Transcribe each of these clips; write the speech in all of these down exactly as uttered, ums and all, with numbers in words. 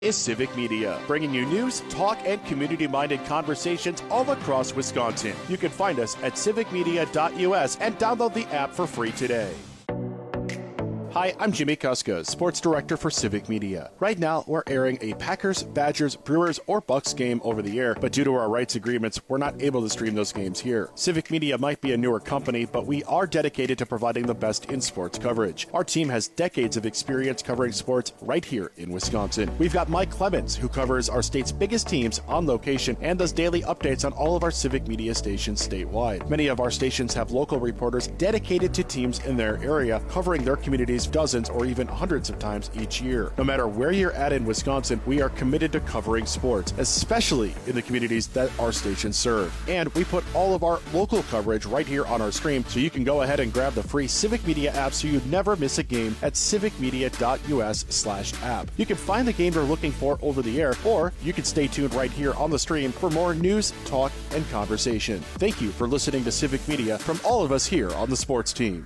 Is Civic Media, bringing you news, talk, and community-minded conversations all across Wisconsin. You can find us at civic media dot U S and download the app for free today. Hi, I'm Jimmy Kuska, Sports Director for Civic Media. Right now, we're airing a Packers, Badgers, Brewers, or Bucks game over the air, but due to our rights agreements, we're not able to stream those games here. Civic Media might be a newer company, but we are dedicated to providing the best in sports coverage. Our team has decades of experience covering sports right here in Wisconsin. We've got Mike Clemens, who covers our state's biggest teams on location and does daily updates on all of our Civic Media stations statewide. Many of our stations have local reporters dedicated to teams in their area, covering their communities dozens or even hundreds of times each year. No matter where you're at in Wisconsin, we are committed to covering sports, especially in the communities that our stations serve. And we put all of our local coverage right here on our stream, so you can go ahead and grab the free Civic Media app so you never miss a game at civic media dot U S slash app. You can find the game you're looking for over the air, or you can stay tuned right here on the stream for more news, talk, and conversation. Thank you for listening to Civic Media from all of us here on the sports team.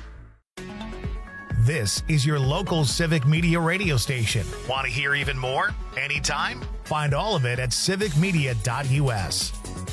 This is your local Civic Media radio station. Want to hear even more? Anytime? Find all of it at civic media dot U S.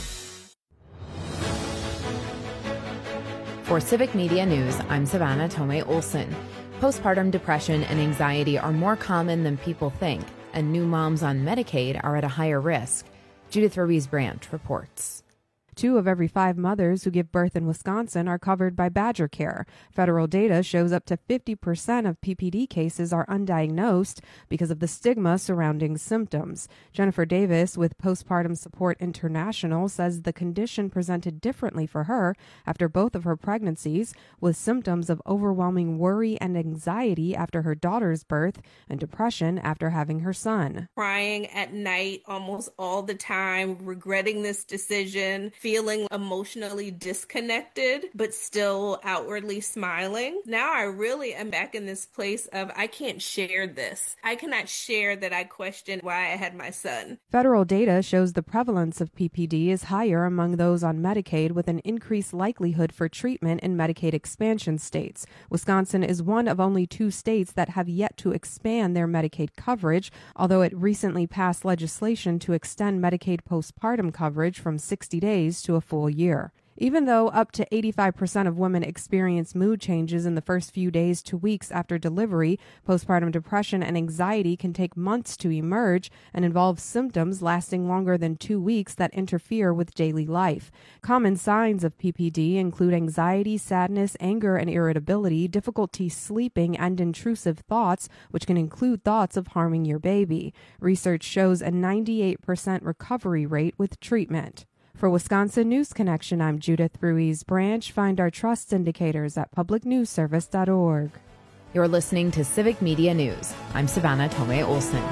For Civic Media News, I'm Savannah Tomei Olson. Postpartum depression and anxiety are more common than people think, and new moms on Medicaid are at a higher risk. Judith Ruiz Branch reports. Two of every five mothers who give birth in Wisconsin are covered by Badger Care. Federal data shows up to fifty percent of P P D cases are undiagnosed because of the stigma surrounding symptoms. Jennifer Davis with Postpartum Support International says the condition presented differently for her after both of her pregnancies, with symptoms of overwhelming worry and anxiety after her daughter's birth and depression after having her son. Crying at night almost all the time, regretting this decision, feeling emotionally disconnected, but still outwardly smiling. Now I really am back in this place of I can't share this. I cannot share that I questioned why I had my son. Federal data shows the prevalence of P P D is higher among those on Medicaid, with an increased likelihood for treatment in Medicaid expansion states. Wisconsin is one of only two states that have yet to expand their Medicaid coverage, although it recently passed legislation to extend Medicaid postpartum coverage from sixty days to a full year. Even though up to eighty-five percent of women experience mood changes in the first few days to weeks after delivery, postpartum depression and anxiety can take months to emerge and involve symptoms lasting longer than two weeks that interfere with daily life. Common signs of P P D include anxiety, sadness, anger, and irritability, difficulty sleeping, and intrusive thoughts, which can include thoughts of harming your baby. Research shows a ninety-eight percent recovery rate with treatment. For Wisconsin News Connection, I'm Judith Ruiz Branch. Find our trust indicators at public news service dot org. You're listening to Civic Media News. I'm Savannah Tomei Olson.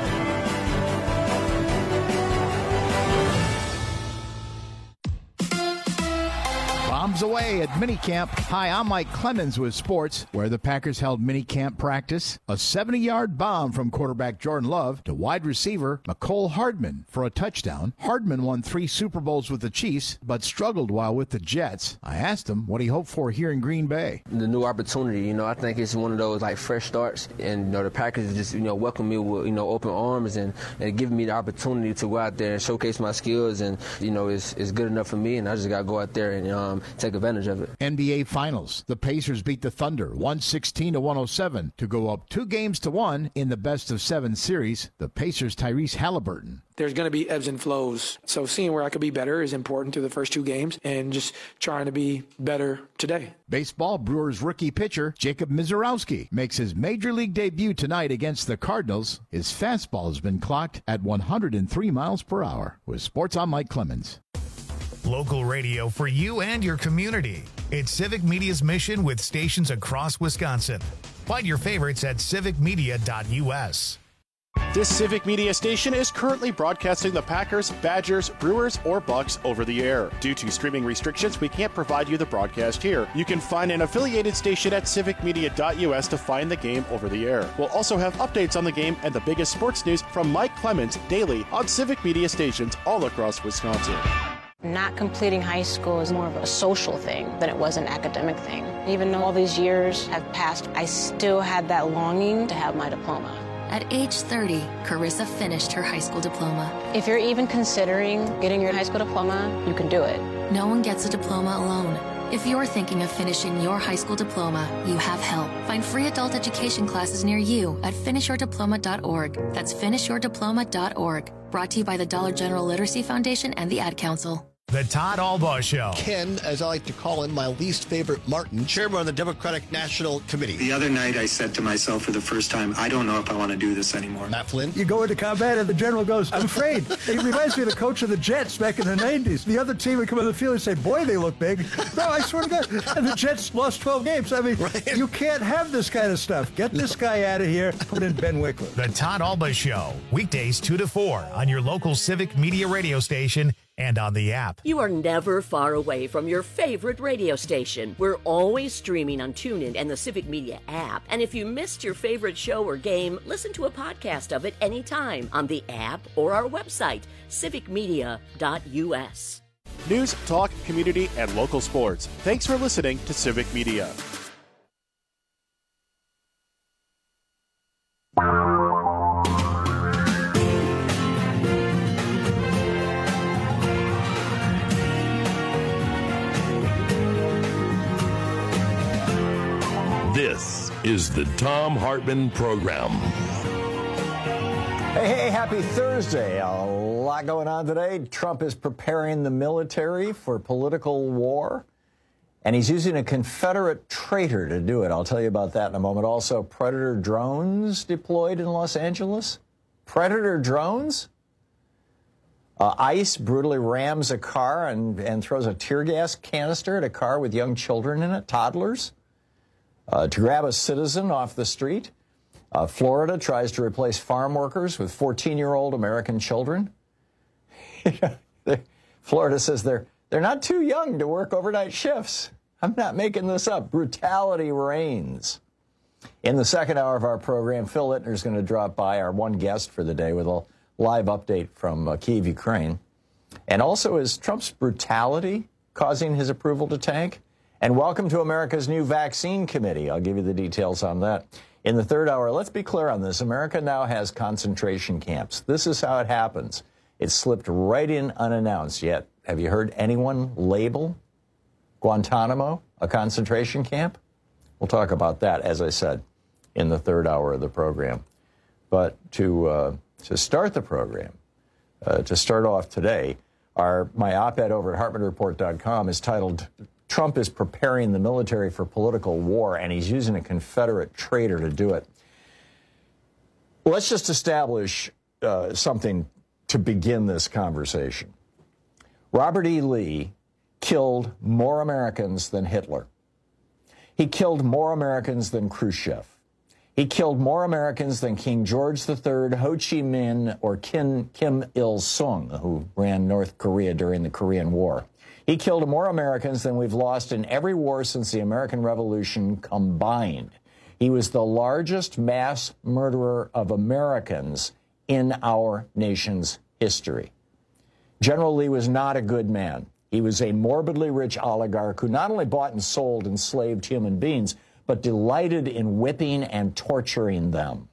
Bombs away at minicamp. Hi, I'm Mike Clemens with sports, where the Packers held minicamp practice. A seventy-yard bomb from quarterback Jordan Love to wide receiver Mecole Hardman for a touchdown. Hardman won three Super Bowls with the Chiefs, but struggled while with the Jets. I asked him what he hoped for here in Green Bay. The new opportunity, you know, I think it's one of those like fresh starts, and you know the Packers just you know welcome me with you know open arms and, and giving me the opportunity to go out there and showcase my skills, and you know it's it's good enough for me, and I just got to go out there and um. take advantage of it. N B A Finals. The Pacers beat the Thunder one sixteen to one oh seven to go up two games to one in the best of seven series. The Pacers' Tyrese Halliburton. There's going to be ebbs and flows. So seeing where I could be better is important through the first two games and just trying to be better today. Baseball. Brewers rookie pitcher Jacob Misiorowski makes his major league debut tonight against the Cardinals. His fastball has been clocked at one hundred three miles per hour. With sports, I'm Mike Clemens. Local radio for you and your community. It's Civic Media's mission with stations across Wisconsin. Find your favorites at civic media dot U S. This Civic Media station is currently broadcasting the Packers, Badgers, Brewers, or Bucks over the air. Due to streaming restrictions, we can't provide you the broadcast here. You can find an affiliated station at civic media dot U S to find the game over the air. We'll also have updates on the game and the biggest sports news from Mike Clemens daily on Civic Media stations all across Wisconsin. Not completing high school is more of a social thing than it was an academic thing. Even though all these years have passed, I still had that longing to have my diploma. At age thirty, Carissa finished her high school diploma. If you're even considering getting your high school diploma, you can do it. No one gets a diploma alone. If you're thinking of finishing your high school diploma, you have help. Find free adult education classes near you at finish your diploma dot org. That's finish your diploma dot org. Brought to you by the Dollar General Literacy Foundation and the Ad Council. The Todd Albaugh Show. Ken, as I like to call him, my least favorite Martin, chairman of the Democratic National Committee. The other night I said to myself for the first time, I don't know if I want to do this anymore. Matt Flynn. You go into combat and the general goes, I'm afraid. It reminds me of the coach of the Jets back in the nineties. The other team would come on the field and say, boy, they look big. No, I swear to God. And the Jets lost twelve games. I mean, right. You can't have this kind of stuff. Get this guy out of here. Put in Ben Wickler. The Todd Albaugh Show. Weekdays two to four on your local Civic Media radio station and on the app. You are never far away from your favorite radio station. We're always streaming on TuneIn and the Civic Media app. And if you missed your favorite show or game, listen to a podcast of it anytime on the app or our website, civic media dot u s. News, talk, community, and local sports. Thanks for listening to Civic Media. This is the Thom Hartmann Program. Hey, hey, happy Thursday. A lot going on today. Trump is preparing the military for political war, and he's using a Confederate traitor to do it. I'll tell you about that in a moment. Also, Predator drones deployed in Los Angeles. Predator drones? Uh, ICE brutally rams a car and, and throws a tear gas canister at a car with young children in it, toddlers. Uh, to grab a citizen off the street. Uh, Florida tries to replace farm workers with fourteen-year-old American children. Florida says they're they're not too young to work overnight shifts. I'm not making this up. Brutality reigns. In the second hour of our program, Phil Ittner is going to drop by, our one guest for the day, with a live update from uh, Kyiv, Ukraine. And also, is Trump's brutality causing his approval to tank? And welcome to America's new vaccine committee. I'll give you the details on that. In the third hour, let's be clear on this. America now has concentration camps. This is how it happens. It slipped right in unannounced. Yet, have you heard anyone label Guantanamo a concentration camp? We'll talk about that, as I said, in the third hour of the program. But to uh, to start the program, uh, to start off today, our my op-ed over at Hartmann Report dot com is titled, Trump is preparing the military for political war, and he's using a Confederate traitor to do it. Let's just establish uh, something to begin this conversation. Robert E. Lee killed more Americans than Hitler. He killed more Americans than Khrushchev. He killed more Americans than King George the Third, Ho Chi Minh, or Kim, Kim Il-sung, who ran North Korea during the Korean War. He killed more Americans than we've lost in every war since the American Revolution combined. He was the largest mass murderer of Americans in our nation's history. General Lee was not a good man. He was a morbidly rich oligarch who not only bought and sold enslaved human beings, but delighted in whipping and torturing them.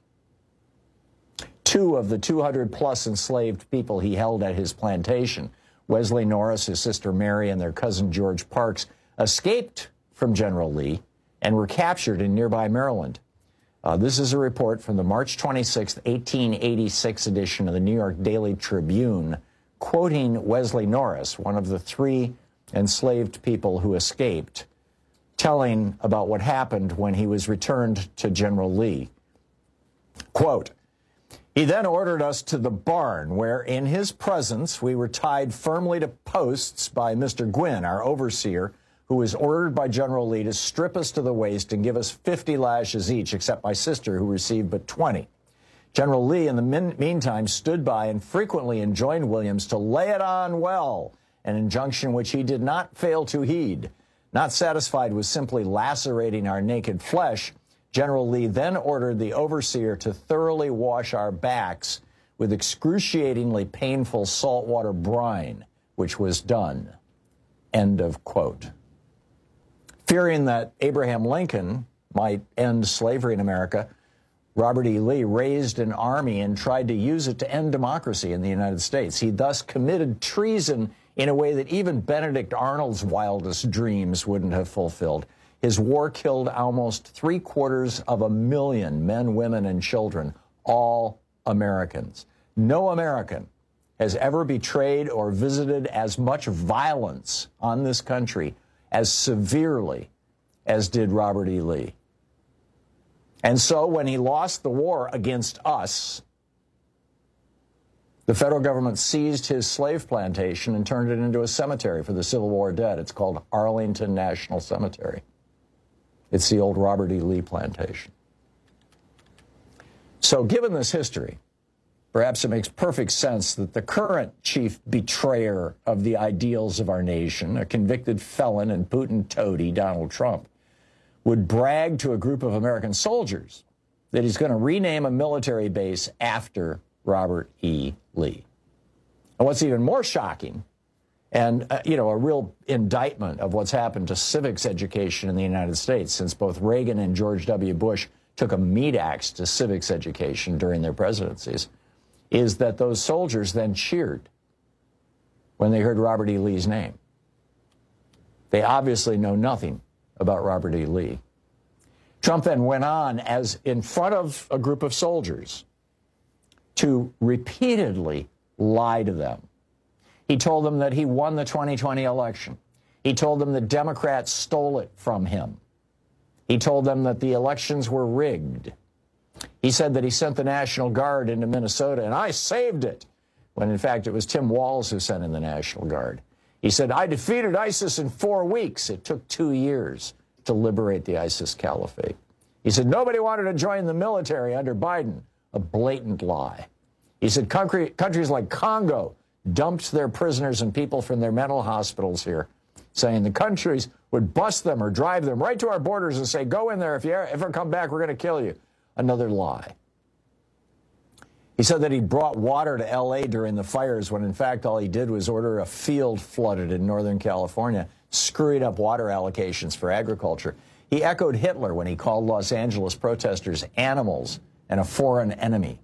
Two of the two hundred plus enslaved people he held at his plantation, Wesley Norris, his sister Mary, and their cousin George Parks, escaped from General Lee and were captured in nearby Maryland. Uh, this is a report from the March twenty-sixth, eighteen eighty-six edition of the New York Daily Tribune, quoting Wesley Norris, one of the three enslaved people who escaped, telling about what happened when he was returned to General Lee. Quote, he then ordered us to the barn where, in his presence, we were tied firmly to posts by Mister Gwynn, our overseer, who was ordered by General Lee to strip us to the waist and give us fifty lashes each, except my sister, who received but twenty. General Lee, in the min- meantime, stood by and frequently enjoined Williams to lay it on well, an injunction which he did not fail to heed. Not satisfied with simply lacerating our naked flesh, General Lee then ordered the overseer to thoroughly wash our backs with excruciatingly painful saltwater brine, which was done. End of quote. Fearing that Abraham Lincoln might end slavery in America, Robert E. Lee raised an army and tried to use it to end democracy in the United States. He thus committed treason in a way that even Benedict Arnold's wildest dreams wouldn't have fulfilled. His war killed almost three quarters of a million men, women, and children, all Americans. No American has ever betrayed or visited as much violence on this country as severely as did Robert E. Lee. And so when he lost the war against us, the federal government seized his slave plantation and turned it into a cemetery for the Civil War dead. It's called Arlington National Cemetery. It's the old Robert E. Lee plantation. So given this history, perhaps it makes perfect sense that the current chief betrayer of the ideals of our nation, a convicted felon and Putin toady, Donald Trump, would brag to a group of American soldiers that he's going to rename a military base after Robert E. Lee. And what's even more shocking, and, uh, you know, a real indictment of what's happened to civics education in the United States since both Reagan and George W. Bush took a meat axe to civics education during their presidencies, is that those soldiers then cheered when they heard Robert E. Lee's name. They obviously know nothing about Robert E. Lee. Trump then went on, as in front of a group of soldiers, to repeatedly lie to them. He told them that he won the twenty twenty election. He told them the Democrats stole it from him. He told them that the elections were rigged. He said that he sent the National Guard into Minnesota, and I saved it, when in fact it was Tim Walz who sent in the National Guard. He said, I defeated ISIS in four weeks. It took two years to liberate the ISIS caliphate. He said, nobody wanted to join the military under Biden. A blatant lie. He said, country, countries like Congo dumped their prisoners and people from their mental hospitals here, saying the countries would bust them or drive them right to our borders and say, go in there. If you ever come back, we're going to kill you. Another lie. He said that he brought water to L A during the fires when, in fact, all he did was order a field flooded in Northern California, screwing up water allocations for agriculture. He echoed Hitler when he called Los Angeles protesters animals and a foreign enemy.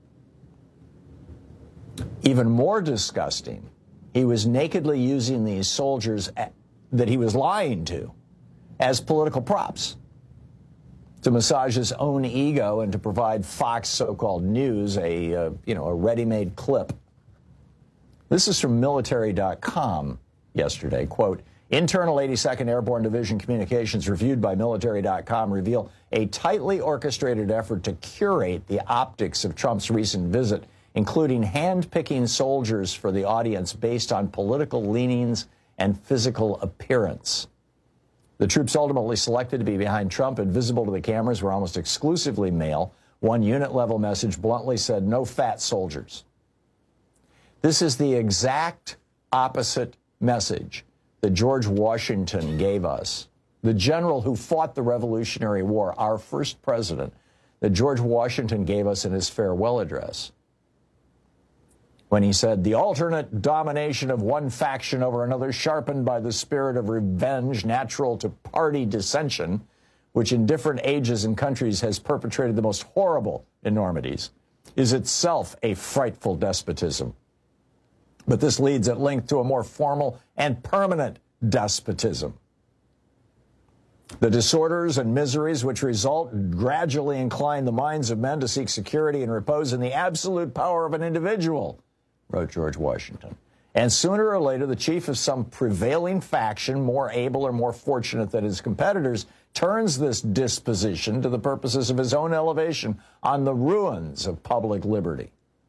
Even more disgusting, he was nakedly using these soldiers that he was lying to as political props to massage his own ego and to provide Fox so-called news a, uh, you know, a ready-made clip. This is from military dot com yesterday. Quote, internal eighty-second Airborne Division communications reviewed by military dot com reveal a tightly orchestrated effort to curate the optics of Trump's recent visit, including hand-picking soldiers for the audience based on political leanings and physical appearance. The troops ultimately selected to be behind Trump and visible to the cameras were almost exclusively male. One unit-level message bluntly said, no fat soldiers. This is the exact opposite message that George Washington gave us, the general who fought the Revolutionary War, our first president, that George Washington gave us in his farewell address, when he said, the alternate domination of one faction over another, sharpened by the spirit of revenge natural to party dissension, which in different ages and countries has perpetrated the most horrible enormities, is itself a frightful despotism. But this leads at length to a more formal and permanent despotism. The disorders and miseries which result gradually incline the minds of men to seek security and repose in the absolute power of an individual, wrote George Washington. And sooner or later, the chief of some prevailing faction, more able or more fortunate than his competitors, turns this disposition to the purposes of his own elevation on the ruins of public liberty.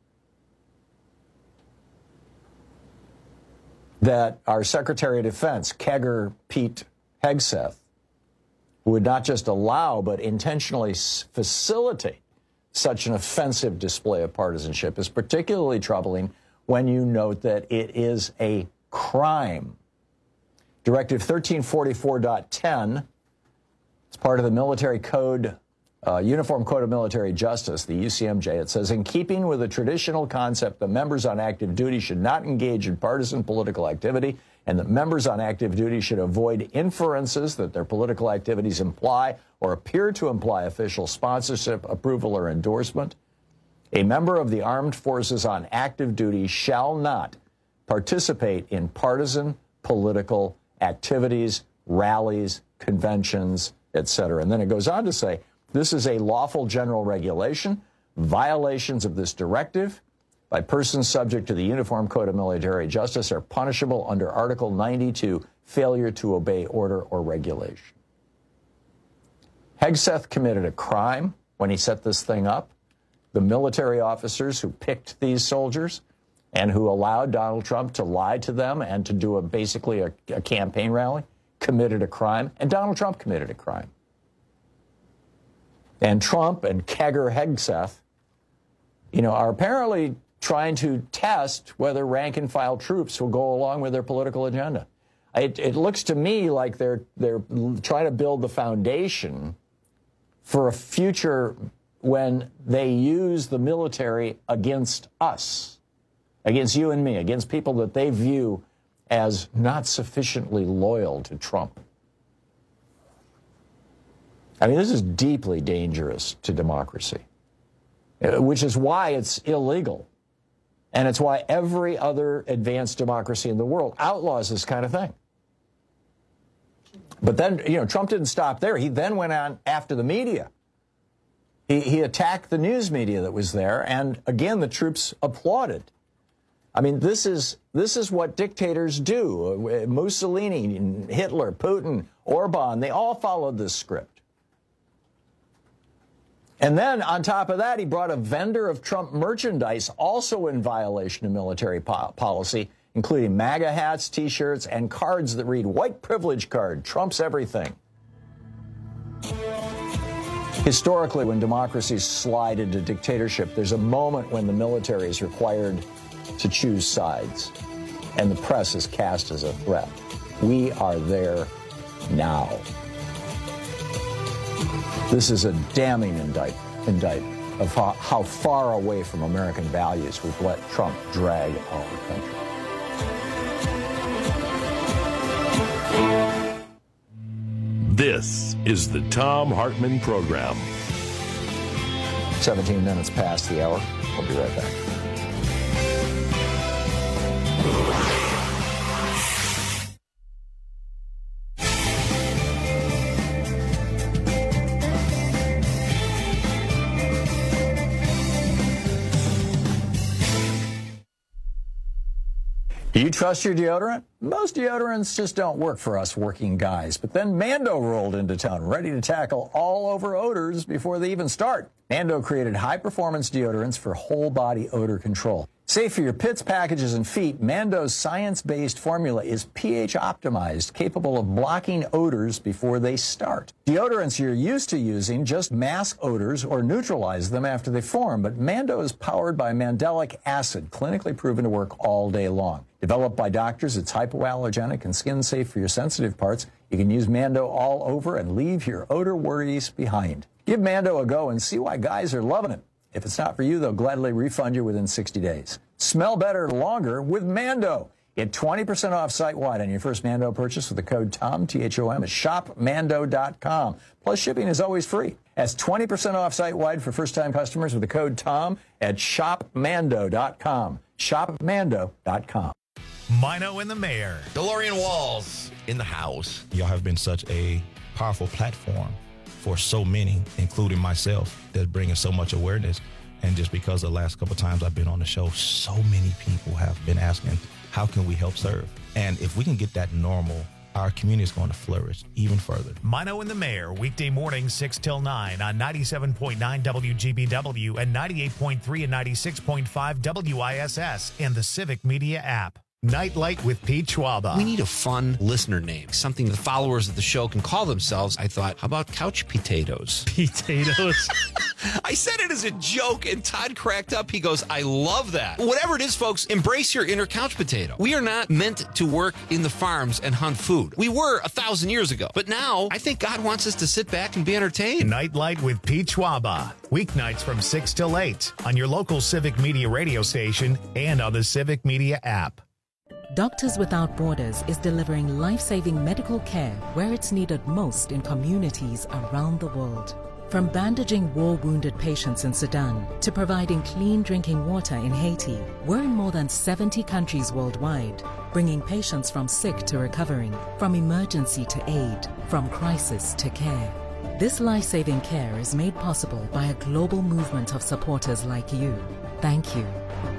That our Secretary of Defense, Kegger Pete Hegseth, would not just allow but intentionally facilitate such an offensive display of partisanship is particularly troubling when you note that it is a crime. Directive thirteen forty-four point ten, it's part of the military code uh, Uniform Code of Military Justice, the U C M J. It says, in keeping with the traditional concept that members on active duty should not engage in partisan political activity, and that members on active duty should avoid inferences that their political activities imply or appear to imply official sponsorship, approval, or endorsement, a member of the armed forces on active duty shall not participate in partisan political activities, rallies, conventions, et cetera. And then it goes on to say, this is a lawful general regulation. Violations of this directive by persons subject to the Uniform Code of Military Justice are punishable under Article ninety-two, failure to obey order or regulation. Hegseth committed a crime when he set this thing up. The military officers who picked these soldiers and who allowed Donald Trump to lie to them and to do a basically a, a campaign rally committed a crime, and Donald Trump committed a crime. And Trump and Kegger Hegseth, you know, are apparently trying to test whether rank-and-file troops will go along with their political agenda. It, it looks to me like they're they're trying to build the foundation for a future when they use the military against us, against you and me, against people that they view as not sufficiently loyal to Trump. I mean, this is deeply dangerous to democracy, which is why it's illegal. And it's why every other advanced democracy in the world outlaws this kind of thing. But then, you know, Trump didn't stop there. He then went on after the media. He, he attacked the news media that was there. And again, the troops applauded. I mean, this is this is what dictators do. Mussolini, Hitler, Putin, Orban, they all followed this script. And then, on top of that, he brought a vendor of Trump merchandise also in violation of military po- policy, including MAGA hats, T-shirts, and cards that read, white privilege card, Trump's everything. Historically, when democracies slide into dictatorship, there's a moment when the military is required to choose sides, and the press is cast as a threat. We are there now. This is a damning indict, indictment of how, how far away from American values we've let Trump drag our country. This is the Thom Hartmann Program. seventeen minutes past the hour. We'll be right back. Do you trust your deodorant? Most deodorants just don't work for us working guys. But then Mando rolled into town, ready to tackle all over odors before they even start. Mando created high-performance deodorants for whole-body odor control. Safe for your pits, packages, and feet, Mando's science-based formula is pH-optimized, capable of blocking odors before they start. Deodorants you're used to using just mask odors or neutralize them after they form, but Mando is powered by mandelic acid, clinically proven to work all day long. Developed by doctors, it's hypoallergenic and skin-safe for your sensitive parts. You can use Mando all over and leave your odor worries behind. Give Mando a go and see why guys are loving it. If it's not for you, they'll gladly refund you within sixty days. Smell better longer with Mando. Get twenty percent off site-wide on your first Mando purchase with the code TOM, T H O M, at shop mando dot com. Plus, shipping is always free. That's twenty percent off site-wide for first-time customers with the code TOM at shop mando dot com. shop mando dot com. Mino and the Mayor. DeLorean Walls in the house. Y'all have been such a powerful platform for so many, including myself, that's bringing so much awareness. And just because the last couple of times I've been on the show, so many people have been asking, how can we help serve? And if we can get that normal, our community is going to flourish even further. Mino and the Mayor, weekday mornings six till nine on ninety-seven point nine W G B W and ninety-eight point three and ninety-six point five W I S S and the Civic Media app. Nightlight with Pete Schwaba. We need a fun listener name, something the followers of the show can call themselves. I thought, how about couch potatoes? Potatoes? I said it as a joke, and Todd cracked up. He goes, I love that. Whatever it is, folks, embrace your inner couch potato. We are not meant to work in the farms and hunt food. We were a thousand years ago. But now, I think God wants us to sit back and be entertained. Nightlight with Pete Schwaba. Weeknights from six till eight on your local Civic Media radio station and on the Civic Media app. Doctors Without Borders is delivering life-saving medical care where it's needed most in communities around the world. From bandaging war-wounded patients in Sudan to providing clean drinking water in Haiti, we're in more than seventy countries worldwide, bringing patients from sick to recovering, from emergency to aid, from crisis to care. This life-saving care is made possible by a global movement of supporters like you. Thank you.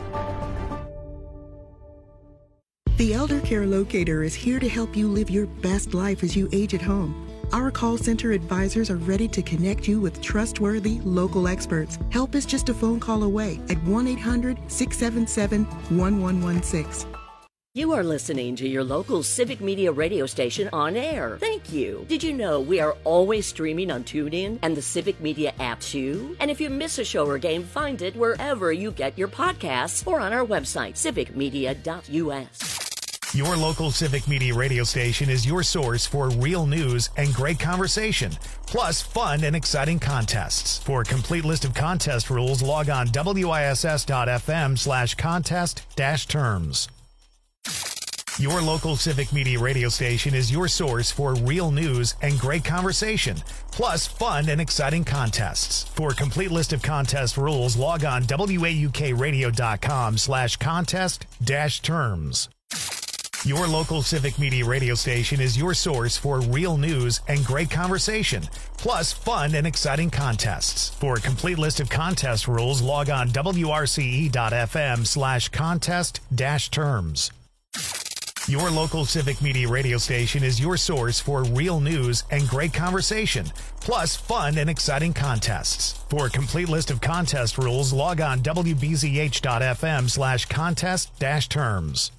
The Elder Care Locator is here to help you live your best life as you age at home. Our call center advisors are ready to connect you with trustworthy local experts. Help is just a phone call away at one eight hundred, six seven seven, one one one six. You are listening to your local Civic Media radio station on air. Thank you. Did you know we are always streaming on TuneIn and the Civic Media app too? And if you miss a show or game, find it wherever you get your podcasts or on our website, civic media dot u s. Your local Civic Media radio station is your source for real news and great conversation, plus fun and exciting contests. For a complete list of contest rules, log on W I S S dot F M slash contest dash terms. Your local Civic Media radio station is your source for real news and great conversation, plus fun and exciting contests. For a complete list of contest rules, log on W A U K radio dot com slash contest dash terms. Your local Civic Media radio station is your source for real news and great conversation, plus fun and exciting contests. For a complete list of contest rules, log on W R C E dot F M slash contest dash terms. Your local Civic Media radio station is your source for real news and great conversation, plus fun and exciting contests. For a complete list of contest rules, log on W B Z H dot F M slash contest dash terms.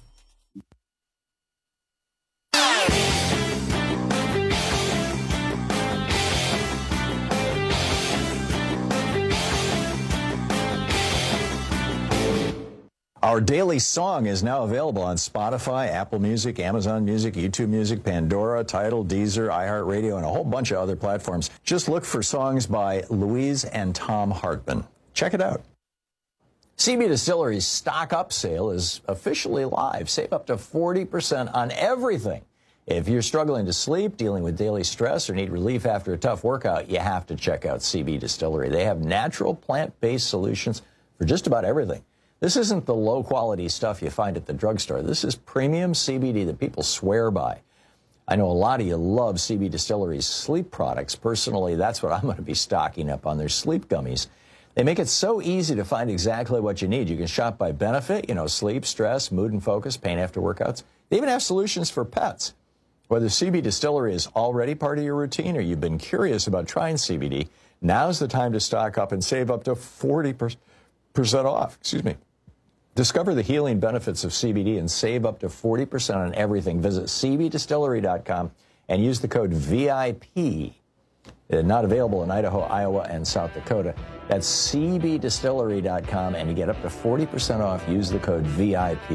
Our daily song is now available on Spotify, Apple Music, Amazon Music, YouTube Music, Pandora, Tidal, Deezer, iHeartRadio, and a whole bunch of other platforms. Just look for songs by Louise and Tom Hartman. Check it out. C B Distillery's Stock Up sale is officially live. Save up to forty percent on everything. If you're struggling to sleep, dealing with daily stress, or need relief after a tough workout, you have to check out C B Distillery. They have natural, plant-based solutions for just about everything. This isn't the low-quality stuff you find at the drugstore. This is premium C B D that people swear by. I know a lot of you love C B Distillery's sleep products. Personally, that's what I'm going to be stocking up on, their sleep gummies. They make it so easy to find exactly what you need. You can shop by benefit, you know, sleep, stress, mood and focus, pain after workouts. They even have solutions for pets. Whether C B Distillery is already part of your routine or you've been curious about trying C B D, now's the time to stock up and save up to forty percent off. Excuse me. Discover the healing benefits of C B D and save up to forty percent on everything. Visit C B distillery dot com and use the code V I P. Uh, not available in Idaho, Iowa, and South Dakota. That's C B distillery dot com, and you get up to forty percent off. Use the code V I P.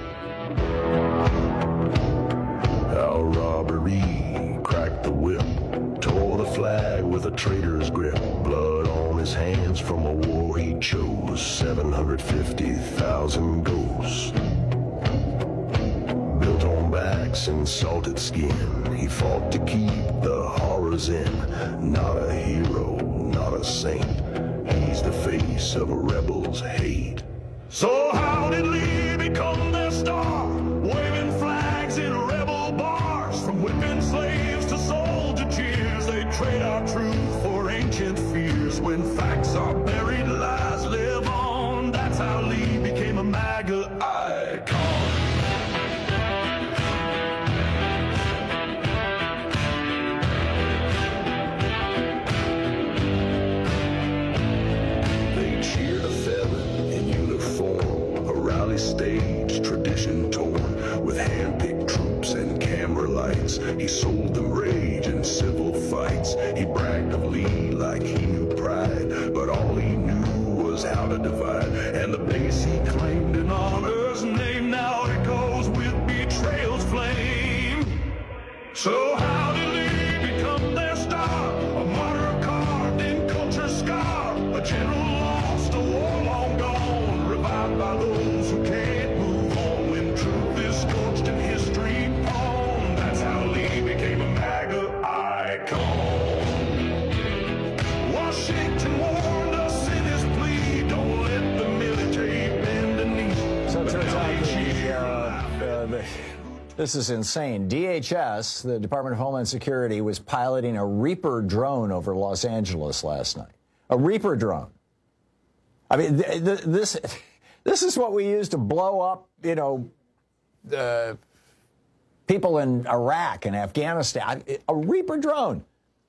Our robbery cracked the whip, tore the flag with a traitor's grip. Blood on his hands from a war he chose, seven hundred fifty thousand ghosts. Built on backs and salted skin, he fought to keep the horrors in. Not a hero, not a saint, he's the face of a rebel's hate. So how did Lee become their star? Waving flags in rebel bars, from whipping slaves to soldier cheers. They trade our truth for ancient fears. When facts are buried, lies live on. That's how Lee became a MAGA icon. They cheered a felon in uniform, a rally stage, tradition torn, with hand-picked troops and camera lights. He sold them rage and civil fights. He bragged of Lee like he knew pride, but all he knew was how to divide. And the base he claimed in honor's name now echoes with betrayal's flame. So how did Lee become their star? A martyr carved in culture's scar, a general lost, a war long gone, revived by those who can't move on. When truth is scorched and history pawned, that's how Lee became a MAGA icon. Washington warned us in his plea, don't let the military bend the knee. So it turns out the, uh, uh, the, this is insane. D H S, the Department of Homeland Security, was piloting a Reaper drone over Los Angeles last night. A Reaper drone. I mean, th th this this is what we use to blow up, you know, uh, people in Iraq and Afghanistan. A Reaper drone.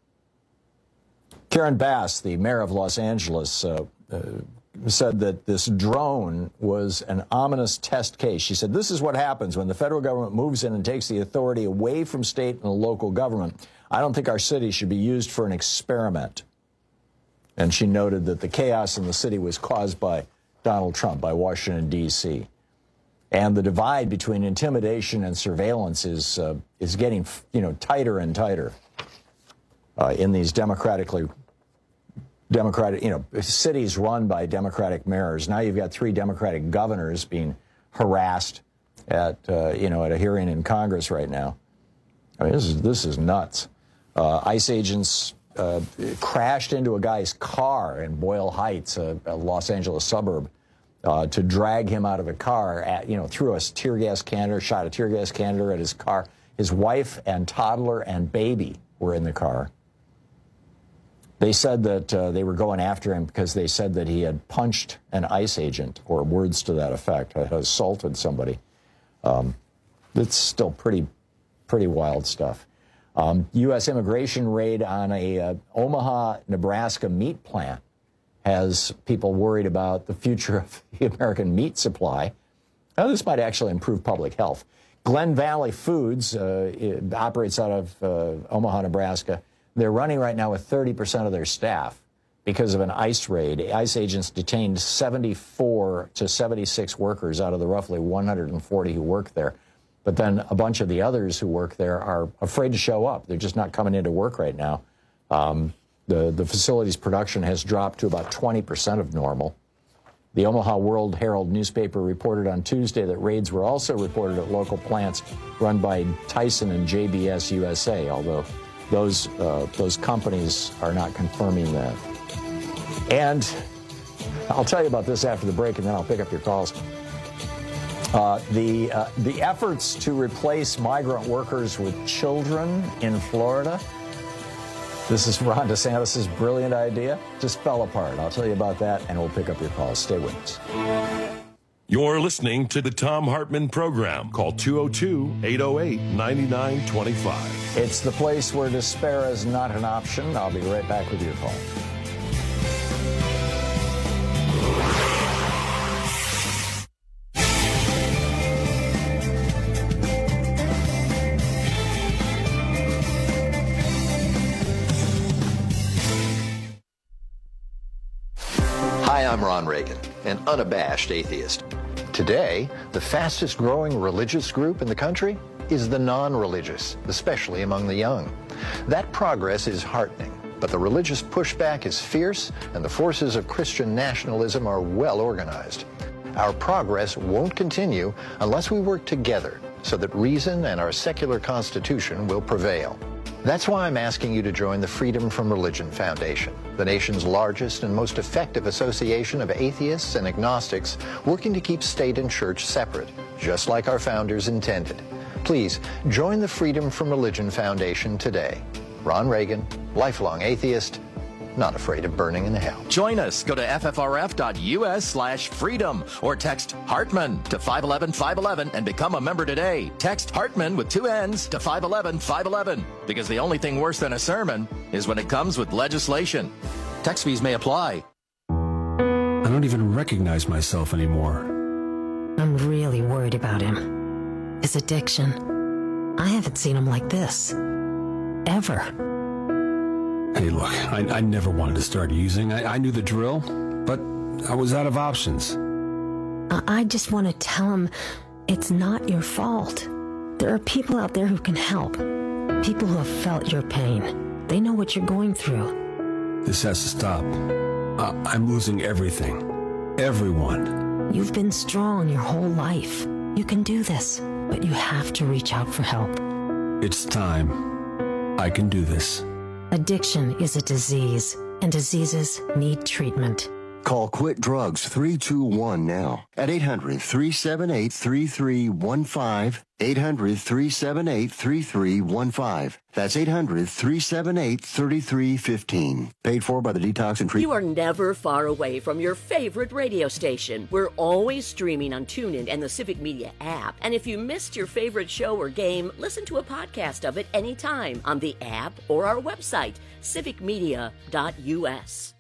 Karen Bass, the mayor of Los Angeles, uh, uh, said that this drone was an ominous test case. She said, this is what happens when the federal government moves in and takes the authority away from state and local government. I don't think our city should be used for an experiment. And she noted that the chaos in the city was caused by Donald Trump, by Washington, D C And the divide between intimidation and surveillance is, uh, is getting, you know, tighter and tighter uh, in these democratically Democratic, you know, cities run by Democratic mayors. Now you've got three Democratic governors being harassed at, uh, you know, at a hearing in Congress right now. I mean, this is this is nuts. Uh, ICE agents uh, crashed into a guy's car in Boyle Heights, a, a Los Angeles suburb, uh, to drag him out of the car. At, you know, threw a tear gas canister, shot a tear gas canister at his car. His wife and toddler and baby were in the car. They said that uh, they were going after him because they said that he had punched an ICE agent, or words to that effect, had assaulted somebody. Um, it's still pretty, pretty wild stuff. Um, U S immigration raid on a uh, Omaha, Nebraska meat plant has people worried about the future of the American meat supply. Now, this might actually improve public health. Glen Valley Foods uh, it operates out of uh, Omaha, Nebraska. They're running right now with thirty percent of their staff because of an ICE raid. ICE agents detained seventy-four to seventy-six workers out of the roughly one hundred forty who work there. But then a bunch of the others who work there are afraid to show up. They're just not coming into work right now. Um, the, the facility's production has dropped to about twenty percent of normal. The Omaha World Herald newspaper reported on Tuesday that raids were also reported at local plants run by Tyson and J B S U S A, although Those, uh, those companies are not confirming that. And I'll tell you about this after the break, and then I'll pick up your calls. Uh, the, uh, the efforts to replace migrant workers with children in Florida, this is Ron DeSantis' brilliant idea, just fell apart. I'll tell you about that, and we'll pick up your calls. Stay with us. You're listening to the Thom Hartmann Program. Call two oh two, eight oh eight, nine nine two five. It's the place where despair is not an option. I'll be right back with your call. Hi, I'm Ron Reagan, an unabashed atheist. Today, the fastest growing religious group in the country is the non-religious, especially among the young. That progress is heartening, but the religious pushback is fierce and the forces of Christian nationalism are well organized. Our progress won't continue unless we work together so that reason and our secular constitution will prevail. That's why I'm asking you to join the Freedom from Religion Foundation, the nation's largest and most effective association of atheists and agnostics working to keep state and church separate, just like our founders intended. Please join the Freedom from Religion Foundation today. Ron Reagan, lifelong atheist, not afraid of burning in hell. Join us. Go to F F R F dot U S slash freedom or text Hartman to five one one, five one one and become a member today. Text Hartman with two N's to five one one, five one one because the only thing worse than a sermon is when it comes with legislation. Text fees may apply. I don't even recognize myself anymore. I'm really worried about him. His addiction. I haven't seen him like this. Ever. Hey, look, I, I never wanted to start using. I, I knew the drill, but I was out of options. I, I just want to tell him it's not your fault. There are people out there who can help. People who have felt your pain. They know what you're going through. This has to stop. Uh, I'm losing everything. Everyone. You've been strong your whole life. You can do this, but you have to reach out for help. It's time. I can do this. Addiction is a disease, and diseases need treatment. Call Quit Drugs three two one now at eight hundred, three seven eight, three three one five, eight hundred, three seven eight, three three one five. That's eight hundred, three seven eight, three three one five. Paid for by the Detox and Treatment. You are never far away from your favorite radio station. We're always streaming on TuneIn and the Civic Media app. And if you missed your favorite show or game, listen to a podcast of it anytime on the app or our website, civic media dot u s.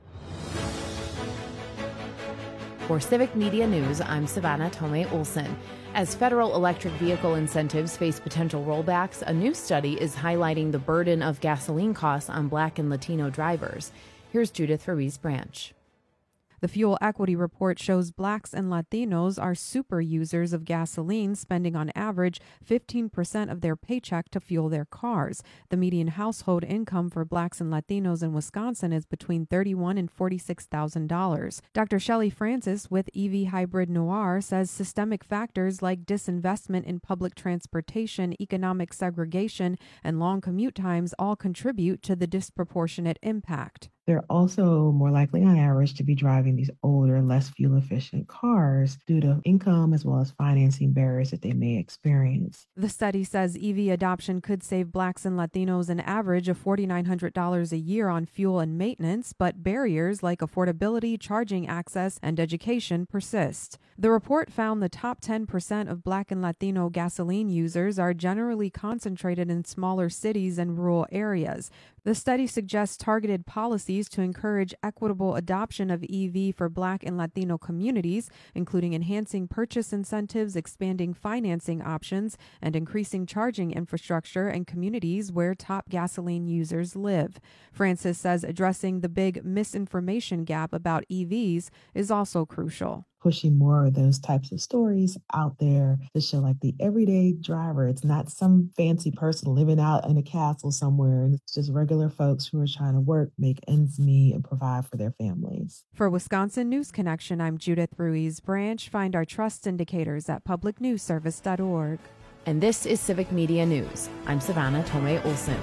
For Civic Media News, I'm Savannah Tomei Olson. As federal electric vehicle incentives face potential rollbacks, a new study is highlighting the burden of gasoline costs on Black and Latino drivers. Here's Judith Ruiz Branch. The Fuel Equity Report shows Blacks and Latinos are super users of gasoline, spending on average fifteen percent of their paycheck to fuel their cars. The median household income for Blacks and Latinos in Wisconsin is between thirty-one thousand dollars and forty-six thousand dollars. Doctor Shelley Francis with E V Hybrid Noir says systemic factors like disinvestment in public transportation, economic segregation, and long commute times all contribute to the disproportionate impact. They're also more likely on average to be driving these older, less fuel-efficient cars due to income as well as financing barriers that they may experience. The study says E V adoption could save Blacks and Latinos an average of four thousand nine hundred dollars a year on fuel and maintenance, but barriers like affordability, charging access, and education persist. The report found the top ten percent of Black and Latino gasoline users are generally concentrated in smaller cities and rural areas. The study suggests targeted policies to encourage equitable adoption of E V for Black and Latino communities, including enhancing purchase incentives, expanding financing options, and increasing charging infrastructure in communities where top gasoline users live. Francis says addressing the big misinformation gap about E Vs is also crucial. Pushing more of those types of stories out there to show like the everyday driver. It's not some fancy person living out in a castle somewhere. It's just regular folks who are trying to work, make ends meet, and provide for their families. For Wisconsin News Connection, I'm Judith Ruiz Branch. Find our trust indicators at public news service dot org. And this is Civic Media News. I'm Savannah Tomei Olson.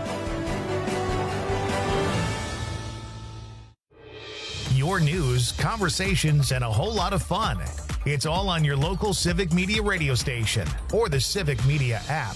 Your news, conversations, and a whole lot of fun. It's all on your local Civic Media radio station or the Civic Media app.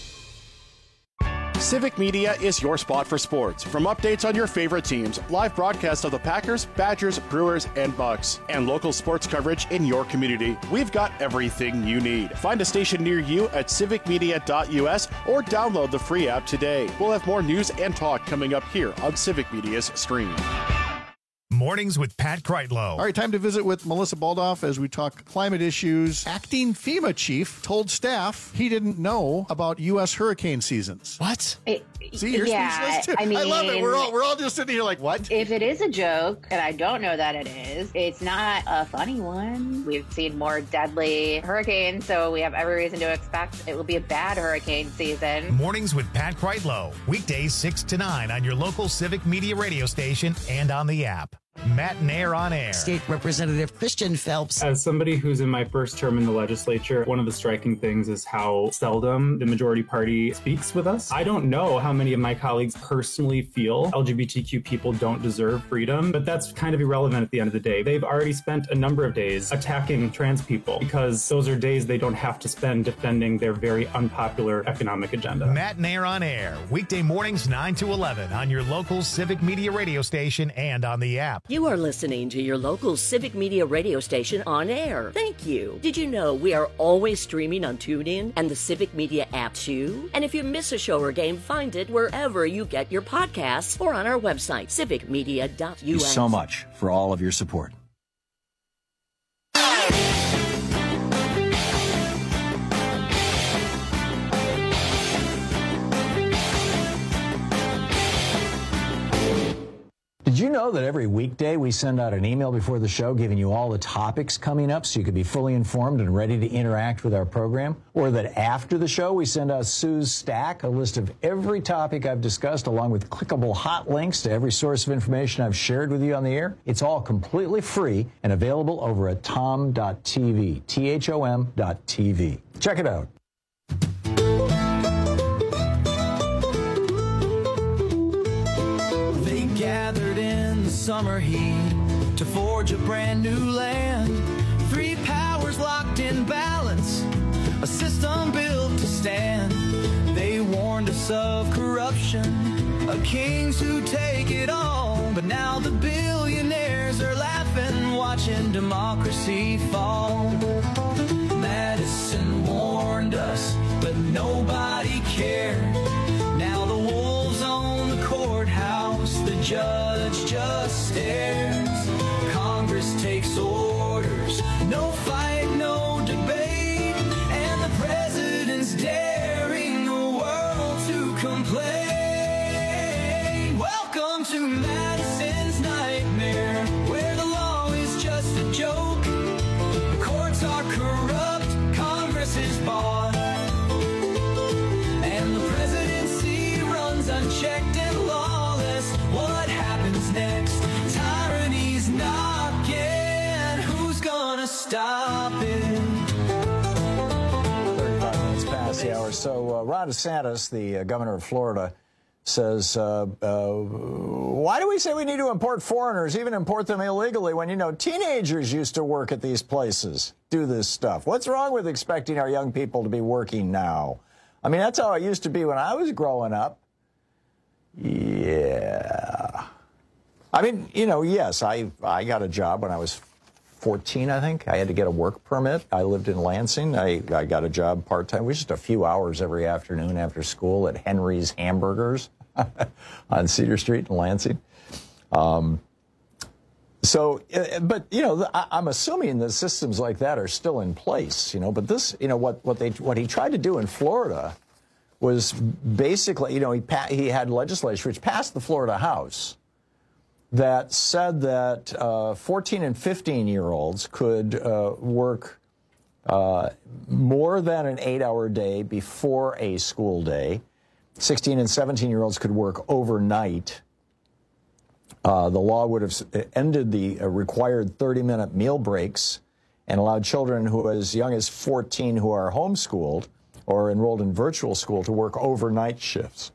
Civic Media is your spot for sports. From updates on your favorite teams, live broadcasts of the Packers, Badgers, Brewers, and Bucks, and local sports coverage in your community, we've got everything you need. Find a station near you at civic media dot u s or download the free app today. We'll have more news and talk coming up here on Civic Media's stream. Mornings with Pat Kreitlow. All right, time to visit with Melissa Baldoff as we talk climate issues. Acting FEMA chief told staff he didn't know about U S hurricane seasons. What? It, See, you're yeah, speechless too. I mean, I love it. We're all we're all just sitting here like, what? If it is a joke, and I don't know that it is, it's not a funny one. We've seen more deadly hurricanes, so we have every reason to expect it will be a bad hurricane season. Mornings with Pat Kreitlow. Weekdays six to nine on your local Civic Media radio station and on the app. Matt Nair on air. State Representative Christian Phelps. As somebody who's in my first term in the legislature, one of the striking things is how seldom the majority party speaks with us. I don't know how many of my colleagues personally feel L G B T Q people don't deserve freedom, but that's kind of irrelevant at the end of the day. They've already spent a number of days attacking trans people because those are days they don't have to spend defending their very unpopular economic agenda. Matt Nair on air. Weekday mornings nine to eleven on your local Civic Media radio station and on the app. You are listening to your local Civic Media radio station on air. Thank you. Did you know we are always streaming on TuneIn and the Civic Media app too? And if you miss a show or game, find it wherever you get your podcasts or on our website, civic media dot u s. Thank you so much for all of your support. know that every weekday we send out an email before the show giving you all the topics coming up so you can be fully informed and ready to interact with our program? Or that after the show we send out Sue's Stack, a list of every topic I've discussed along with clickable hot links to every source of information I've shared with you on the air? It's all completely free and available over at tom dot t v, T H O M dot T V. Check it out. They gathered in the summer heat to forge a brand new land. Three powers locked in balance, a system built to stand. They warned us of corruption, of kings who take it all. But now the billionaires are laughing, watching democracy fall. Madison warned us, but nobody cared. Now the wolves own the courthouse, the judge just stares. Congress takes orders, no fight, no debate, and the president's daring the world to complain. Welcome to Madison's nightmare, where the law is just a joke. The courts are corrupt, Congress is bought, and the presidency runs unchecked and lawless. What happens next? Tyranny's knocking. Who's gonna stop it? thirty-five minutes past the hour. So uh, Ron DeSantis, the uh, governor of Florida, says, uh, uh, why do we say we need to import foreigners, even import them illegally, when, you know, teenagers used to work at these places, do this stuff? What's wrong with expecting our young people to be working now? I mean, that's how it used to be when I was growing up. Yeah. I mean, you know, yes, I, I got a job when I was fourteen, I think. I had to get a work permit. I lived in Lansing. I, I got a job part-time. It was just a few hours every afternoon after school at Henry's Hamburgers on Cedar Street in Lansing. Um, so, but, you know, I, I'm assuming that systems like that are still in place, you know, but this, you know, what, what they, what he tried to do in Florida was basically, you know, he, pa- he had legislation which passed the Florida House that said that uh, fourteen and fifteen-year-olds could uh, work uh, more than an eight-hour day before a school day. sixteen and seventeen-year-olds could work overnight. Uh, the law would have ended the uh, required thirty-minute meal breaks and allowed children who are as young as fourteen who are homeschooled or enrolled in virtual school to work overnight shifts.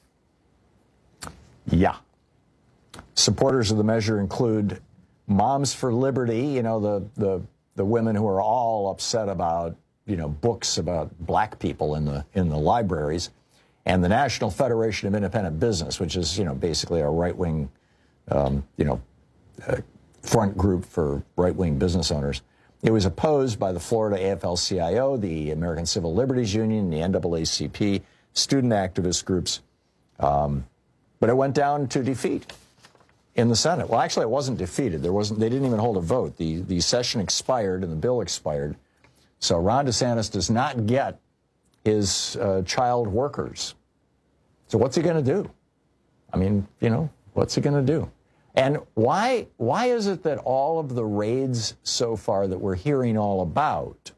Yeah. Supporters of the measure include Moms for Liberty, you know, the, the, the women who are all upset about, you know, books about black people in the, in the libraries, and the National Federation of Independent Business, which is, you know, basically a right-wing, um, you know, uh, front group for right-wing business owners. It was opposed by the Florida A F L C I O, the American Civil Liberties Union, the N double A C P, student activist groups, um, but it went down to defeat in the Senate. Well, actually, it wasn't defeated. There wasn't. They didn't even hold a vote. The the session expired and the bill expired. So Ron DeSantis does not get his uh, child workers. So what's he going to do? I mean, you know, what's he going to do? And why why is it that all of the raids so far that we're hearing all about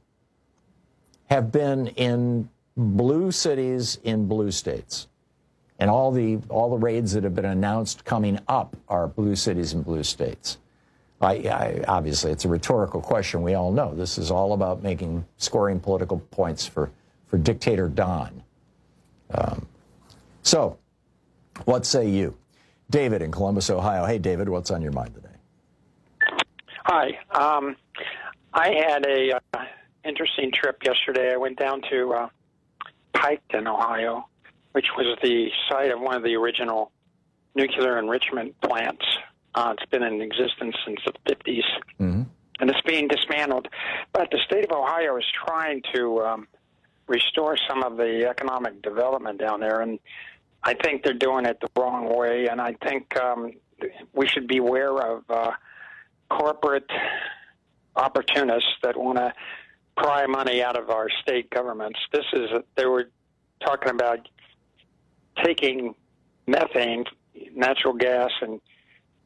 have been in blue cities in blue states? And all the all the raids that have been announced coming up are blue cities and blue states. I, I, obviously, it's a rhetorical question. We all know this is all about making scoring political points for, for dictator Don. Um, so, what say you? David in Columbus, Ohio. Hey, David, what's on your mind today? Hi. Um, I had a uh, interesting trip yesterday. I went down to uh, Piketon, Ohio, which was the site of one of the original nuclear enrichment plants. Uh, it's been in existence since the fifties, mm-hmm. and it's being dismantled. But the state of Ohio is trying to um, restore some of the economic development down there, and I think they're doing it the wrong way, and I think um, we should beware of uh, corporate opportunists that want to pry money out of our state governments. This is, a, they were talking about taking methane, natural gas, and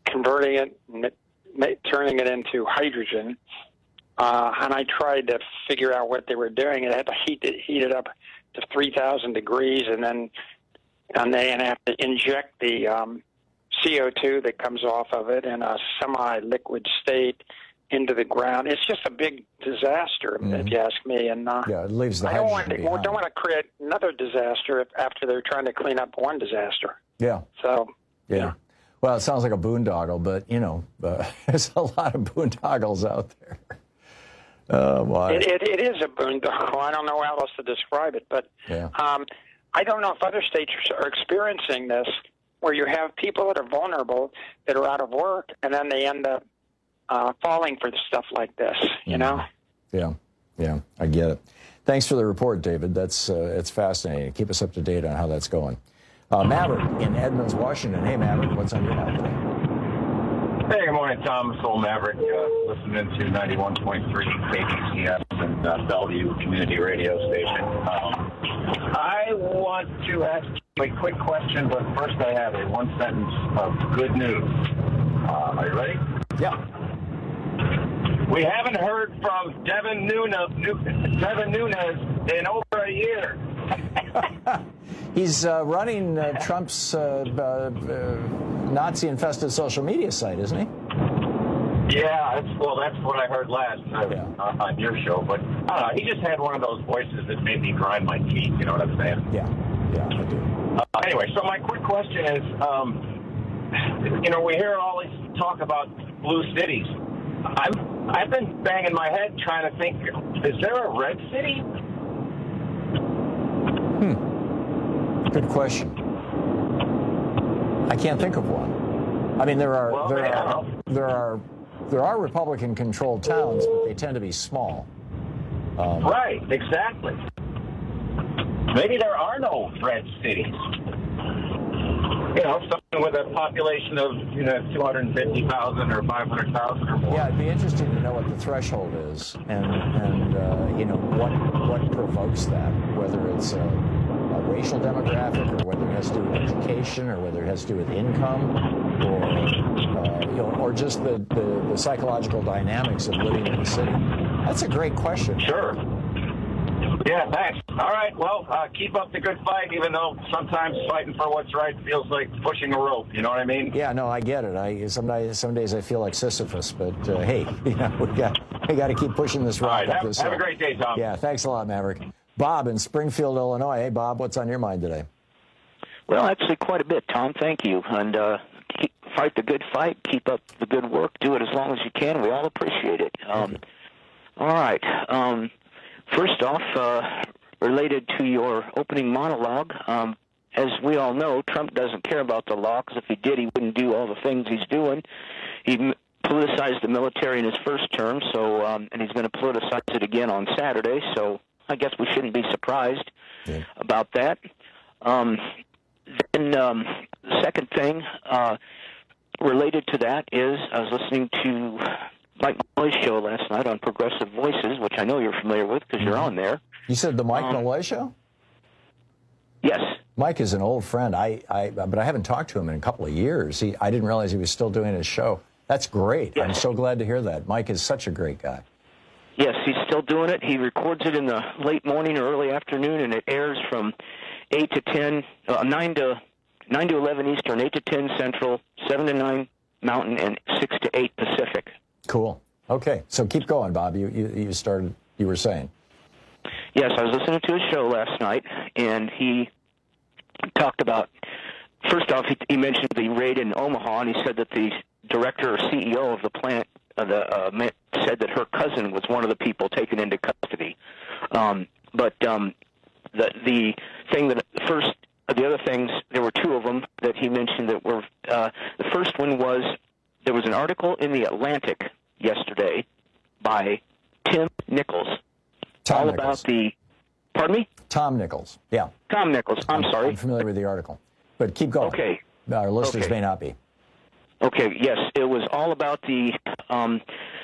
converting it, ma- ma- turning it into hydrogen. Uh, and I tried to figure out what they were doing. It had to heat it, heat it up to three thousand degrees, and then and they have to inject the um, C O two that comes off of it in a semi-liquid state into the ground. It's just a big disaster, mm-hmm. if you ask me. And uh, yeah, it leaves the I don't want, hydrogen to, behind. don't want to create another disaster if, after they're trying to clean up one disaster. Yeah. So. Yeah. yeah. Well, it sounds like a boondoggle, but, you know, uh, there's a lot of boondoggles out there. Uh, why? It, it, it is a boondoggle. I don't know how else to describe it, but yeah. um, I don't know if other states are experiencing this, where you have people that are vulnerable, that are out of work, and then they end up uh, falling for stuff like this, you mm. know? Yeah, yeah, I get it. Thanks for the report, David. That's uh, it's fascinating. Keep us up to date on how that's going. Uh, Maverick in Edmonds, Washington. Hey, Maverick, what's on your mind today? Hey, good morning, Tom. It's old Maverick, uh, listening to ninety-one point three K B C S and uh, Bellevue Community Radio Station. Um, I want to ask you a quick question, but first I have a one sentence of good news. Uh, are you ready? Yeah. We haven't heard from Devin Nunes, Devin Nunes in over a year. He's uh, running uh, Trump's uh, uh, Nazi-infested social media site, isn't he? Yeah, that's, well, that's what I heard last uh, yeah. uh, on your show. But I don't know, he just had one of those voices that made me grind my teeth. You know what I'm saying? Yeah, yeah, I do. Uh, anyway, so my quick question is, um, you know, we hear all this talk about blue cities. I'm, I've been banging my head trying to think, is there a red city? Hmm. Good question. I can't think of one. I mean, there are well, there man, are there are there are Republican-controlled towns, but they tend to be small. Um, right. Exactly. Maybe there are no red cities. You know, something with a population of, you know, two hundred fifty thousand or five hundred thousand or more. Yeah, it'd be interesting to know what the threshold is and, and uh, you know, what what provokes that, whether it's a, a racial demographic or whether it has to do with education or whether it has to do with income or, uh, you know, or just the, the, the psychological dynamics of living in the city. That's a great question. Sure. Yeah, thanks. All right, well, uh, keep up the good fight, even though sometimes fighting for what's right feels like pushing a rope. You know what I mean? Yeah, no, I get it. I some days, some days I feel like Sisyphus, but uh, hey, you know, we got we got to keep pushing this rock All right, up have, this have hill. a great day, Tom. Yeah, thanks a lot, Maverick. Bob in Springfield, Illinois. Hey, Bob, what's on your mind today? Well, actually, quite a bit, Tom. Thank you, and uh, keep, fight the good fight. Keep up the good work. Do it as long as you can. We all appreciate it. Um, all right. Um, first off. Uh, Related to your opening monologue, um, as we all know, Trump doesn't care about the law, because if he did, he wouldn't do all the things he's doing. He m- politicized the military in his first term, so um, and he's going to politicize it again on Saturday, so I guess we shouldn't be surprised yeah. about that. Um, then um, the second thing uh, related to that is I was listening to Mike Malloy's show last night on Progressive Voices, which I know you're familiar with because mm-hmm. you're on there. You said the Mike um, Malloy show? Yes. Mike is an old friend. I, I, but I haven't talked to him in a couple of years. He, I didn't realize he was still doing his show. That's great. Yes. I'm so glad to hear that. Mike is such a great guy. Yes, he's still doing it. He records it in the late morning or early afternoon, and it airs from eight to ten, uh, nine to nine to eleven Eastern, eight to ten Central, seven to nine Mountain, and six to eight Pacific. Cool. Okay, so keep going, Bob. You, you, you started. You were saying. Yes, I was listening to his show last night, and he talked about, first off, he, he mentioned the raid in Omaha, and he said that the director or C E O of the plant uh, the, uh, said that her cousin was one of the people taken into custody. Um, but um, the the thing that, first, the other things, there were two of them that he mentioned that were, uh, the first one was, there was an article in The Atlantic yesterday by Tim Nichols. Tom all Nichols. About the, pardon me? Tom Nichols, yeah. Tom Nichols, I'm, I'm sorry. I'm familiar with the article, but keep going. Okay. Our listeners okay. may not be. Okay, yes, it was all about the um,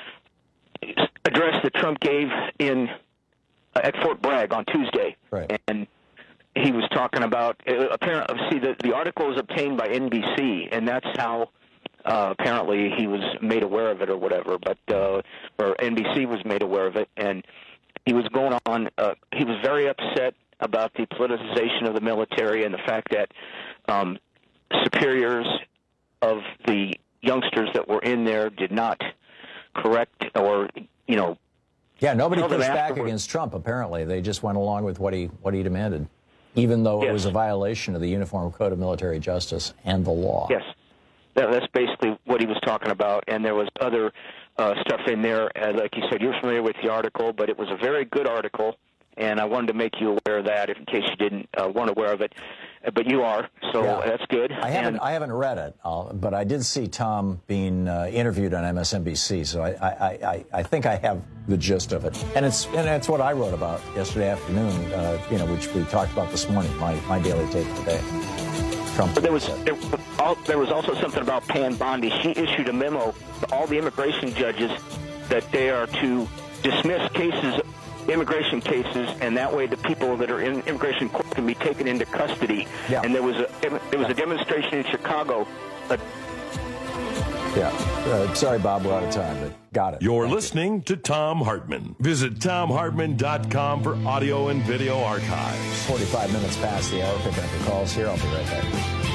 address that Trump gave in uh, at Fort Bragg on Tuesday. Right. And he was talking about, uh, apparently, see, the, the article was obtained by N B C, and that's how Uh, apparently, he was made aware of it or whatever, but uh, or N B C was made aware of it, and he was going on. Uh, he was very upset about the politicization of the military and the fact that um, superiors of the youngsters that were in there did not correct or, you know. Yeah, nobody pushed back afterwards. against Trump, apparently. They just went along with what he what he demanded, even though yes. it was a violation of the Uniform Code of Military Justice and the law. Yes. That's basically what he was talking about, and there was other uh, stuff in there. Uh, like you said, you're familiar with the article, but it was a very good article, and I wanted to make you aware of that, if in case you didn't uh, weren't aware of it. Uh, but you are, so yeah. that's good. I haven't, and, I haven't read it, uh, but I did see Tom being uh, interviewed on M S N B C, so I, I, I, I think I have the gist of it, and it's and it's what I wrote about yesterday afternoon, uh, you know, which we talked about this morning. My my daily take today. Trump. But there was there, there was also something about Pam Bondi. She issued a memo to all the immigration judges that they are to dismiss cases, immigration cases, and that way the people that are in immigration court can be taken into custody. Yeah. And there was a there was a demonstration in Chicago. But yeah. Uh, sorry, Bob, we're out of time, but got it. You're Thank listening you. to Thom Hartmann. Visit Thom Hartmann dot com for audio and video archives. forty-five minutes past the hour. Picking up your calls here. I'll be right back.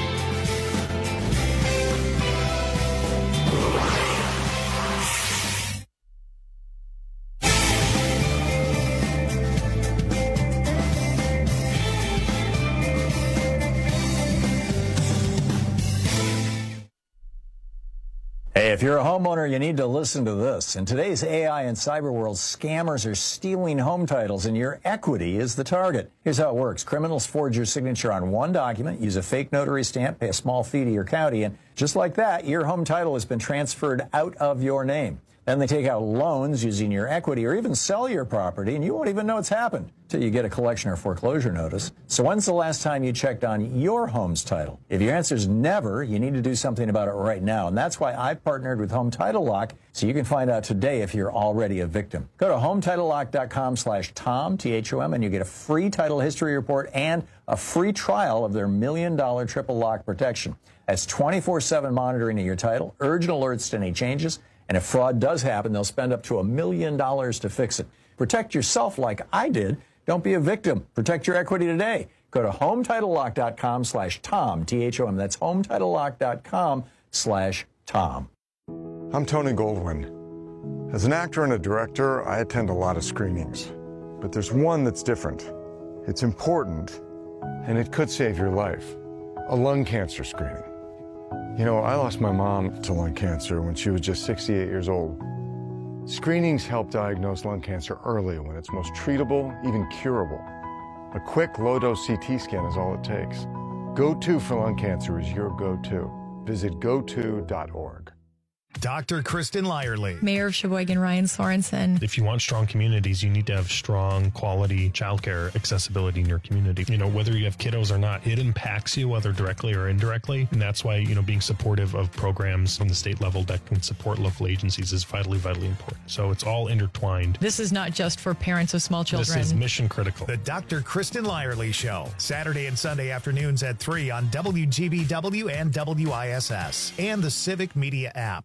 Hey, if you're a homeowner, you need to listen to this. In today's A I and cyber world, scammers are stealing home titles, and your equity is the target. Here's how it works. Criminals forge your signature on one document, use a fake notary stamp, pay a small fee to your county, and just like that, your home title has been transferred out of your name. Then they take out loans using your equity or even sell your property, and you won't even know it's happened until you get a collection or foreclosure notice. So when's the last time you checked on your home's title? If your answer is never, you need to do something about it right now. And that's why I partnered with Home Title Lock, so you can find out today if you're already a victim. Go to home title lock dot com slash Tom, T H O M, and you get a free title history report and a free trial of their million dollar triple lock protection. That's twenty-four seven monitoring of your title, urgent alerts to any changes, and if fraud does happen, they'll spend up to a million dollars to fix it. Protect yourself like I did. Don't be a victim. Protect your equity today. Go to home title lock dot com slash Tom, T H O M. That's home title lock dot com slash Tom. I'm Tony Goldwyn. As an actor and a director, I attend a lot of screenings. But there's one that's different. It's important, and it could save your life. A lung cancer screening. You know, I lost my mom to lung cancer when she was just sixty-eight years old. Screenings help diagnose lung cancer early when it's most treatable, even curable. A quick low-dose C T scan is all it takes. Go To for lung cancer is your go-to. Visit go to dot org. Doctor Kristen Lyerly. Mayor of Sheboygan, Ryan Sorensen. If you want strong communities, you need to have strong quality childcare accessibility in your community. You know, whether you have kiddos or not, it impacts you, whether directly or indirectly. And that's why, you know, being supportive of programs from the state level that can support local agencies is vitally, vitally important. So it's all intertwined. This is not just for parents of small children. This is mission critical. The Doctor Kristen Lyerly Show, Saturday and Sunday afternoons at three on W G B W and W I S S and the Civic Media app.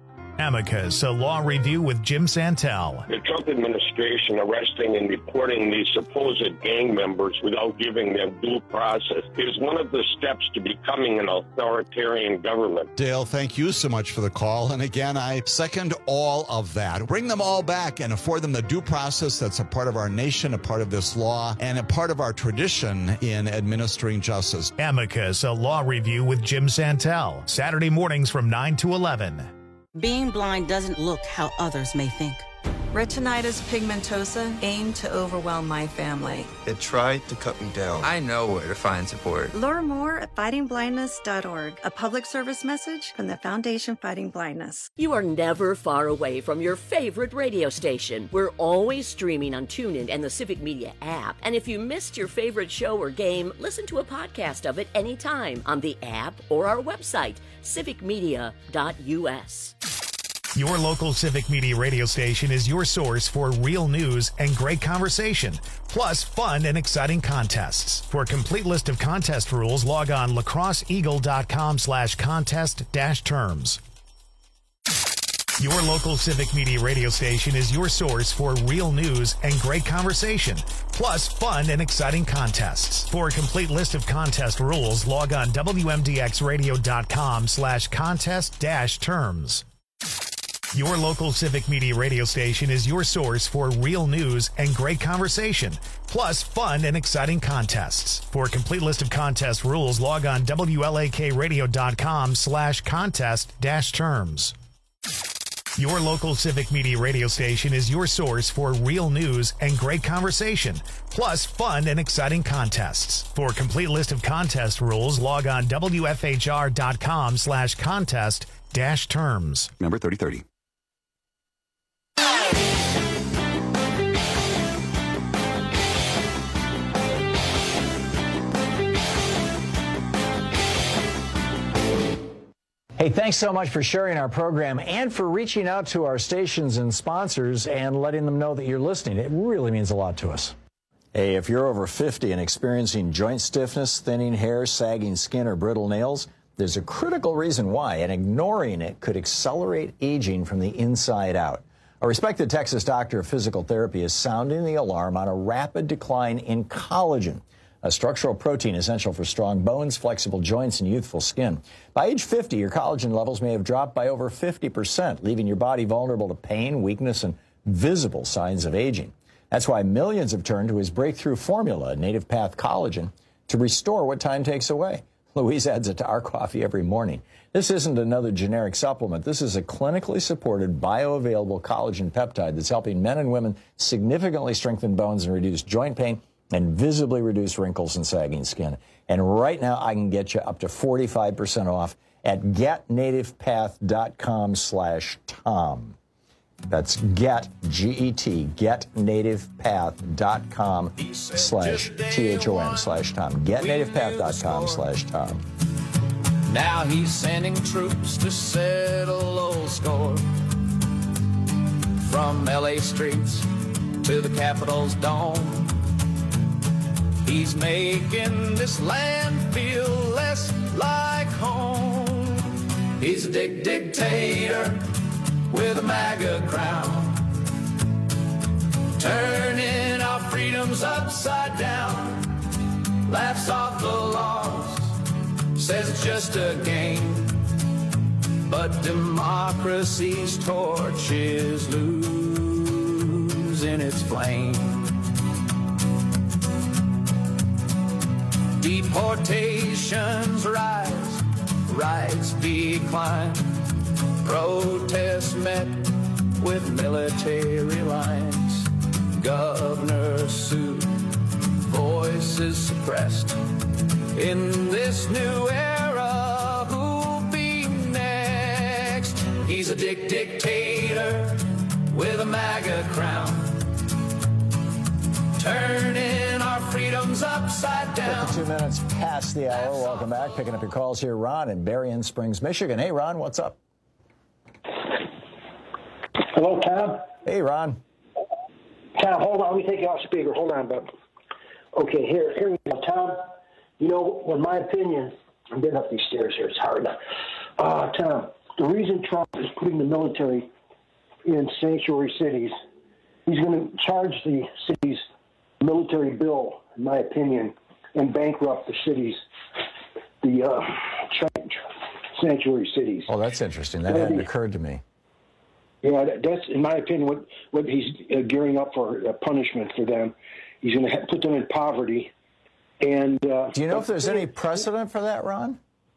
Amicus, a law review with Jim Santel. The Trump administration arresting and deporting these supposed gang members without giving them due process is one of the steps to becoming an authoritarian government. Dale, thank you so much for the call. And again, I second all of that. Bring them all back and afford them the due process that's a part of our nation, a part of this law, and a part of our tradition in administering justice. Amicus, a law review with Jim Santel. Saturday mornings from nine to eleven. Being blind doesn't look how others may think. Retinitis pigmentosa aimed to overwhelm my family. It tried to cut me down. I know where to find support. Learn more at fighting blindness dot org, a public service message from the Foundation Fighting Blindness. You are never far away from your favorite radio station. We're always streaming on TuneIn and the Civic Media app. And if you missed your favorite show or game, listen to a podcast of it anytime on the app or our website, civic media dot U S. Your local Civic Media radio station is your source for real news and great conversation, plus fun and exciting contests. For a complete list of contest rules, log on lacrosseeagle dot com slash contest dash terms. Your local Civic Media radio station is your source for real news and great conversation, plus fun and exciting contests. For a complete list of contest rules, log on W M D X radio dot com slash contest dash terms. Your local Civic Media radio station is your source for real news and great conversation, plus fun and exciting contests. For a complete list of contest rules, log on W L A K radio dot com slash contest dash terms. Your local Civic Media radio station is your source for real news and great conversation, plus fun and exciting contests. For a complete list of contest rules, log on W F H R dot com slash contest dash terms. Number thirty thirty. Hey, thanks so much for sharing our program and for reaching out to our stations and sponsors and letting them know that you're listening. It really means a lot to us. Hey, if you're over fifty and experiencing joint stiffness, thinning hair, sagging skin, or brittle nails, there's a critical reason why, and ignoring it could accelerate aging from the inside out. A respected Texas doctor of physical therapy is sounding the alarm on a rapid decline in collagen, a structural protein essential for strong bones, flexible joints, and youthful skin. By age fifty, your collagen levels may have dropped by over fifty percent, leaving your body vulnerable to pain, weakness, and visible signs of aging. That's why millions have turned to his breakthrough formula, Native Path Collagen, to restore what time takes away. Louise adds it to our coffee every morning. This isn't another generic supplement. This is a clinically supported, bioavailable collagen peptide that's helping men and women significantly strengthen bones and reduce joint pain and visibly reduce wrinkles and sagging skin. And right now, I can get you up to forty-five percent off at get native path dot com slash Tom. That's get, G E T, get native path dot com slash T H O M slash Tom. get native path dot com slash Tom. Now he's sending troops to settle old score. From L A streets to the Capitol's dome. He's making this land feel less like home. He's a dick dictator with a MAGA crown, turning our freedoms upside down. Laughs off the laws, says it's just a game, but democracy's torch is losing its flame. Deportations rise, rights decline. Protests met with military lines. Governors sued, voices suppressed. In this new era, who'll be next? He's a dick dictator with a MAGA crown, turning our freedoms upside down. fifty-two minutes past the hour. Welcome back. Picking up your calls here. Ron in Berrien Springs, Michigan. Hey, Ron, what's up? Hello, Tom. Hey, Ron. Tom, hold on. Let me take you off speaker. Hold on, bud. Okay, here, here we go, Tom. You know, in my opinion, I'm getting up these stairs here. It's hard enough. Uh, Tom, the reason Trump is putting the military in sanctuary cities, he's going to charge the cities military bill, in my opinion, and bankrupt the cities, the uh, sanctuary cities. Oh, that's interesting. That hadn't occurred to me. Yeah, that's, in my opinion, what, what he's uh, gearing up for, uh, punishment for them. He's going to ha- put them in poverty. And uh, do you know if there's any precedent for that, Ron?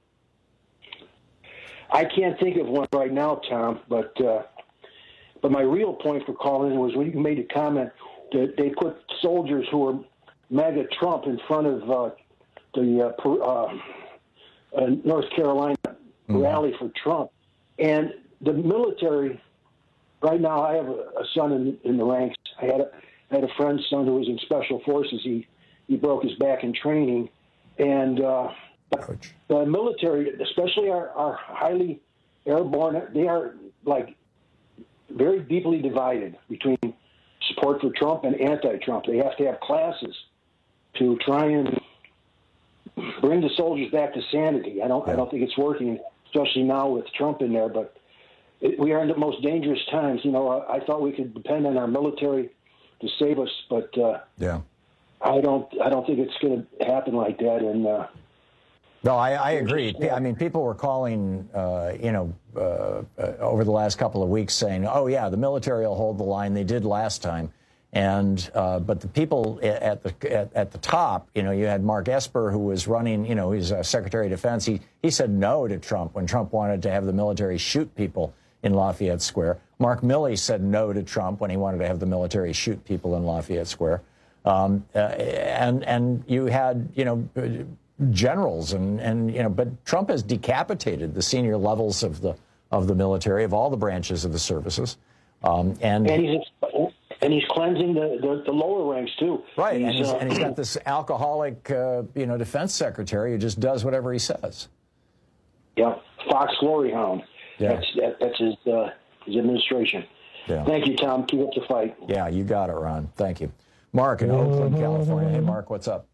I can't think of one right now, Tom, but uh, but my real point for calling was when you made a comment that they put soldiers who were MAGA Trump in front of uh, the uh, uh, uh, North Carolina mm-hmm. rally for Trump. And the military, right now, I have a, a son in, in the ranks. I had a, I had a friend's son who was in Special Forces. He he broke his back in training. And uh, the military, especially our, our highly airborne, they are like very deeply divided between support for Trump and anti-Trump. They have to have classes to try and bring the soldiers back to sanity. I don't, I don't think it's working, especially now with Trump in there. But it, we are in the most dangerous times. You know, I, I thought we could depend on our military to save us, but uh, yeah, I don't. I don't think it's going to happen like that. And uh, no, I, I agree. I mean, people were calling, uh, you know, uh, uh, over the last couple of weeks saying, "Oh yeah, the military will hold the line. They did last time." And uh, but the people at the at, at the top, you know, you had Mark Esper, who was running, you know, he's uh, Secretary of Defense. He he said no to Trump when Trump wanted to have the military shoot people in Lafayette Square. Mark Milley said no to Trump when he wanted to have the military shoot people in Lafayette Square. Um, uh, and and you had, you know, generals and and you know, but Trump has decapitated the senior levels of the of the military, of all the branches of the services, um, and. and he's, And he's cleansing the, the, the lower ranks, too. Right, he's, and, he's, uh, and he's got this alcoholic, uh, you know, defense secretary who just does whatever he says. Yeah, Fox Glory Hound. Yeah. That's, that, that's his, uh, his administration. Yeah. Thank you, Tom. Keep up the fight. Yeah, you got it, Ron. Thank you. Mark in Oakland, California. Hey, Mark, what's up?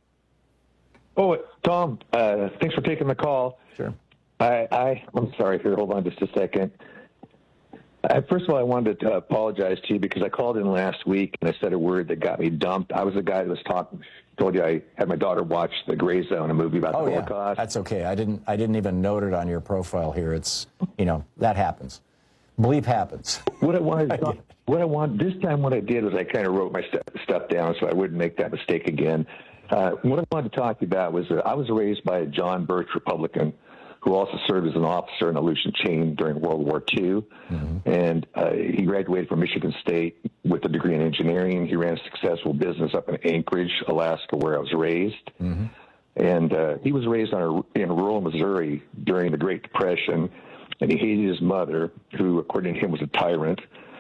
Oh, Tom, uh, thanks for taking the call. Sure. I, I, I'm sorry here. Hold on just a second. Uh, first of all, I wanted to apologize to you because I called in last week and I said a word that got me dumped. I was the guy that was talking, told you I had my daughter watch The Gray Zone, a movie about Oh, the yeah. Holocaust. That's okay. I didn't. I didn't even note it on your profile here. It's, you know, that happens. Bleep happens. What I wanted, to talk, what I want this time, what I did was I kind of wrote my st- stuff down so I wouldn't make that mistake again. Uh, what I wanted to talk to you about was that I was raised by a John Birch Republican, who also served as an officer in Aleutian Chain during World War Two. Mm-hmm. And uh, he graduated from Michigan State with a degree in engineering. He ran a successful business up in Anchorage, Alaska, where I was raised. Mm-hmm. And uh, he was raised on a, in rural Missouri during the Great Depression, and he hated his mother, who, according to him, was a tyrant.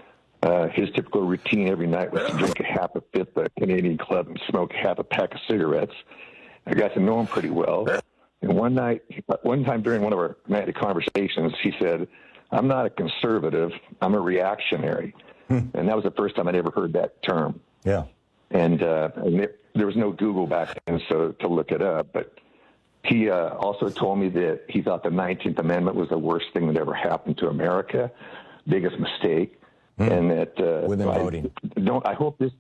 Uh, his typical routine every night was to drink a half a fifth at a Canadian Club and smoke half a pack of cigarettes. I got to know him pretty well. And one night, one time during one of our nightly conversations, he said, "I'm not a conservative, I'm a reactionary." Hmm. And that was the first time I'd ever heard that term. Yeah. And, uh, and it, there was no Google back then, so to look it up. But he uh, also told me that he thought the nineteenth Amendment was the worst thing that ever happened to America, biggest mistake. Hmm. And that uh, within I, voting. Don't I hope this?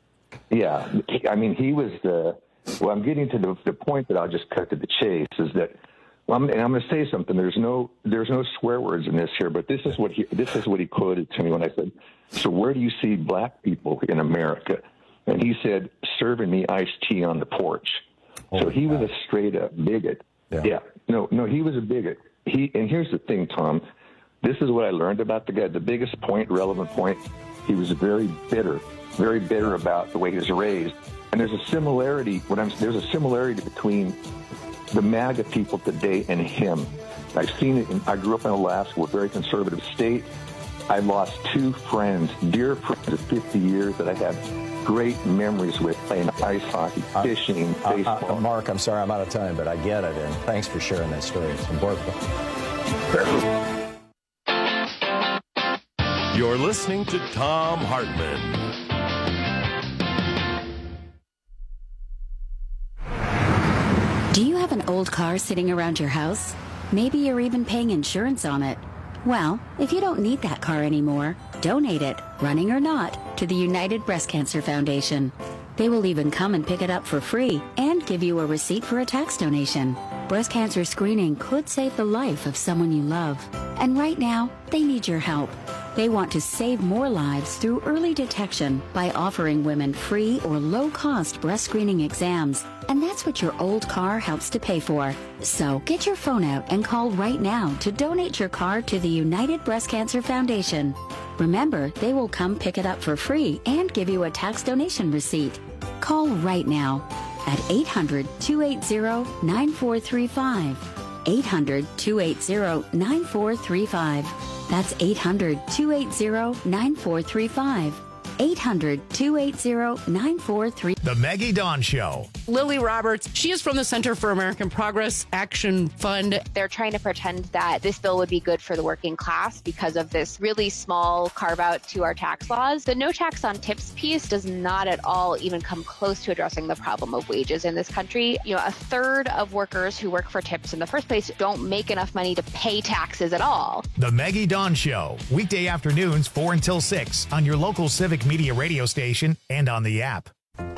Yeah, I mean, he was the. Well, I'm getting to the, the point that I'll just cut to the chase is that, well, I'm, and I'm going to say something. There's no, there's no swear words in this here, but this is what he, this is what he quoted to me when I said, "So where do you see black people in America?" And he said, "Serving me iced tea on the porch." Oh, so he was a straight up bigot. Yeah. yeah. No, no, he was a bigot. He, and here's the thing, Tom. This is what I learned about the guy. The biggest point, relevant point, he was very bitter, very bitter about the way he was raised. And there's a similarity. What I'm there's a similarity between the MAGA people today and him. I've seen it. In, I grew up in Alaska, a very conservative state. I lost two friends, dear friends of fifty years that I had great memories with, playing ice hockey, fishing, uh, baseball. Uh, uh, Mark, I'm sorry I'm out of time, but I get it, and thanks for sharing that story. It's important. You're listening to Thom Hartmann. Do you have an old car sitting around your house? Maybe you're even paying insurance on it. Well, if you don't need that car anymore, donate it, running or not, to the United Breast Cancer Foundation. They will even come and pick it up for free and give you a receipt for a tax donation. Breast cancer screening could save the life of someone you love. And right now, they need your help. They want to save more lives through early detection by offering women free or low-cost breast screening exams. And that's what your old car helps to pay for. So get your phone out and call right now to donate your car to the United Breast Cancer Foundation. Remember, they will come pick it up for free and give you a tax donation receipt. Call right now at eight hundred, two eight zero, nine four three five. eight hundred, two eight zero, nine four three five. That's eight hundred, two eight zero, nine four three five. eight hundred, two eight zero, nine four three. The Maggie Dawn Show. Lily Roberts, she is from the Center for American Progress Action Fund. They're trying to pretend that this bill would be good for the working class because of this really small carve out to our tax laws. The no tax on tips piece does not at all even come close to addressing the problem of wages in this country. You know, a third of workers who work for tips in the first place don't make enough money to pay taxes at all. The Maggie Dawn Show, weekday afternoons four until six on your local Civic Media radio station and on the app.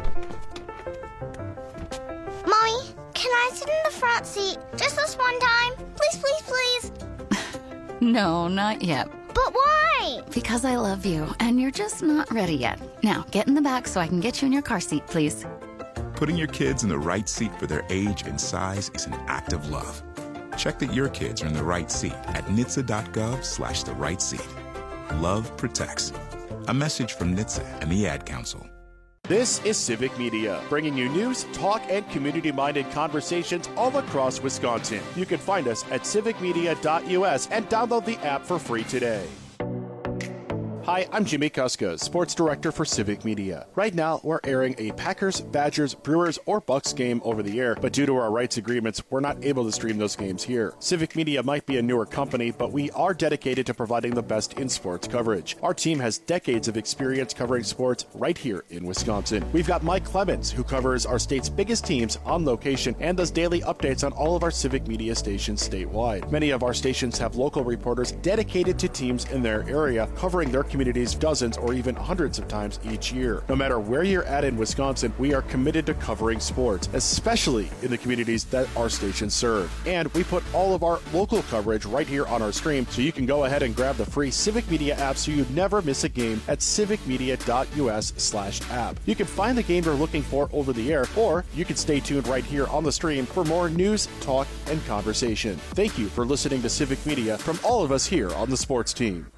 Mommy, can I sit in the front seat just this one time? Please, please, please. No, not yet. But why? Because I love you, and you're just not ready yet. Now, get in the back so I can get you in your car seat, please. Putting your kids in the right seat for their age and size is an act of love. Check that your kids are in the right seat at N H T S A dot gov slash the right seat. Love protects. A message from N H T S A and the Ad Council. This is Civic Media, bringing you news, talk, and community-minded conversations all across Wisconsin. You can find us at civic media dot U S and download the app for free today. Hi, I'm Jimmy Kuska, Sports Director for Civic Media. Right now, we're airing a Packers, Badgers, Brewers, or Bucks game over the air, but due to our rights agreements, we're not able to stream those games here. Civic Media might be a newer company, but we are dedicated to providing the best in sports coverage. Our team has decades of experience covering sports right here in Wisconsin. We've got Mike Clemens, who covers our state's biggest teams on location and does daily updates on all of our Civic Media stations statewide. Many of our stations have local reporters dedicated to teams in their area, covering their communities dozens or even hundreds of times each year. No matter where you're at in Wisconsin, we are committed to covering sports, especially in the communities that our stations serve. And we put all of our local coverage right here on our stream, so you can go ahead and grab the free Civic Media app so you never miss a game at civic media dot U S slash app. You can find the game you're looking for over the air, or you can stay tuned right here on the stream for more news, talk, and conversation. Thank you for listening to Civic Media from all of us here on the sports team.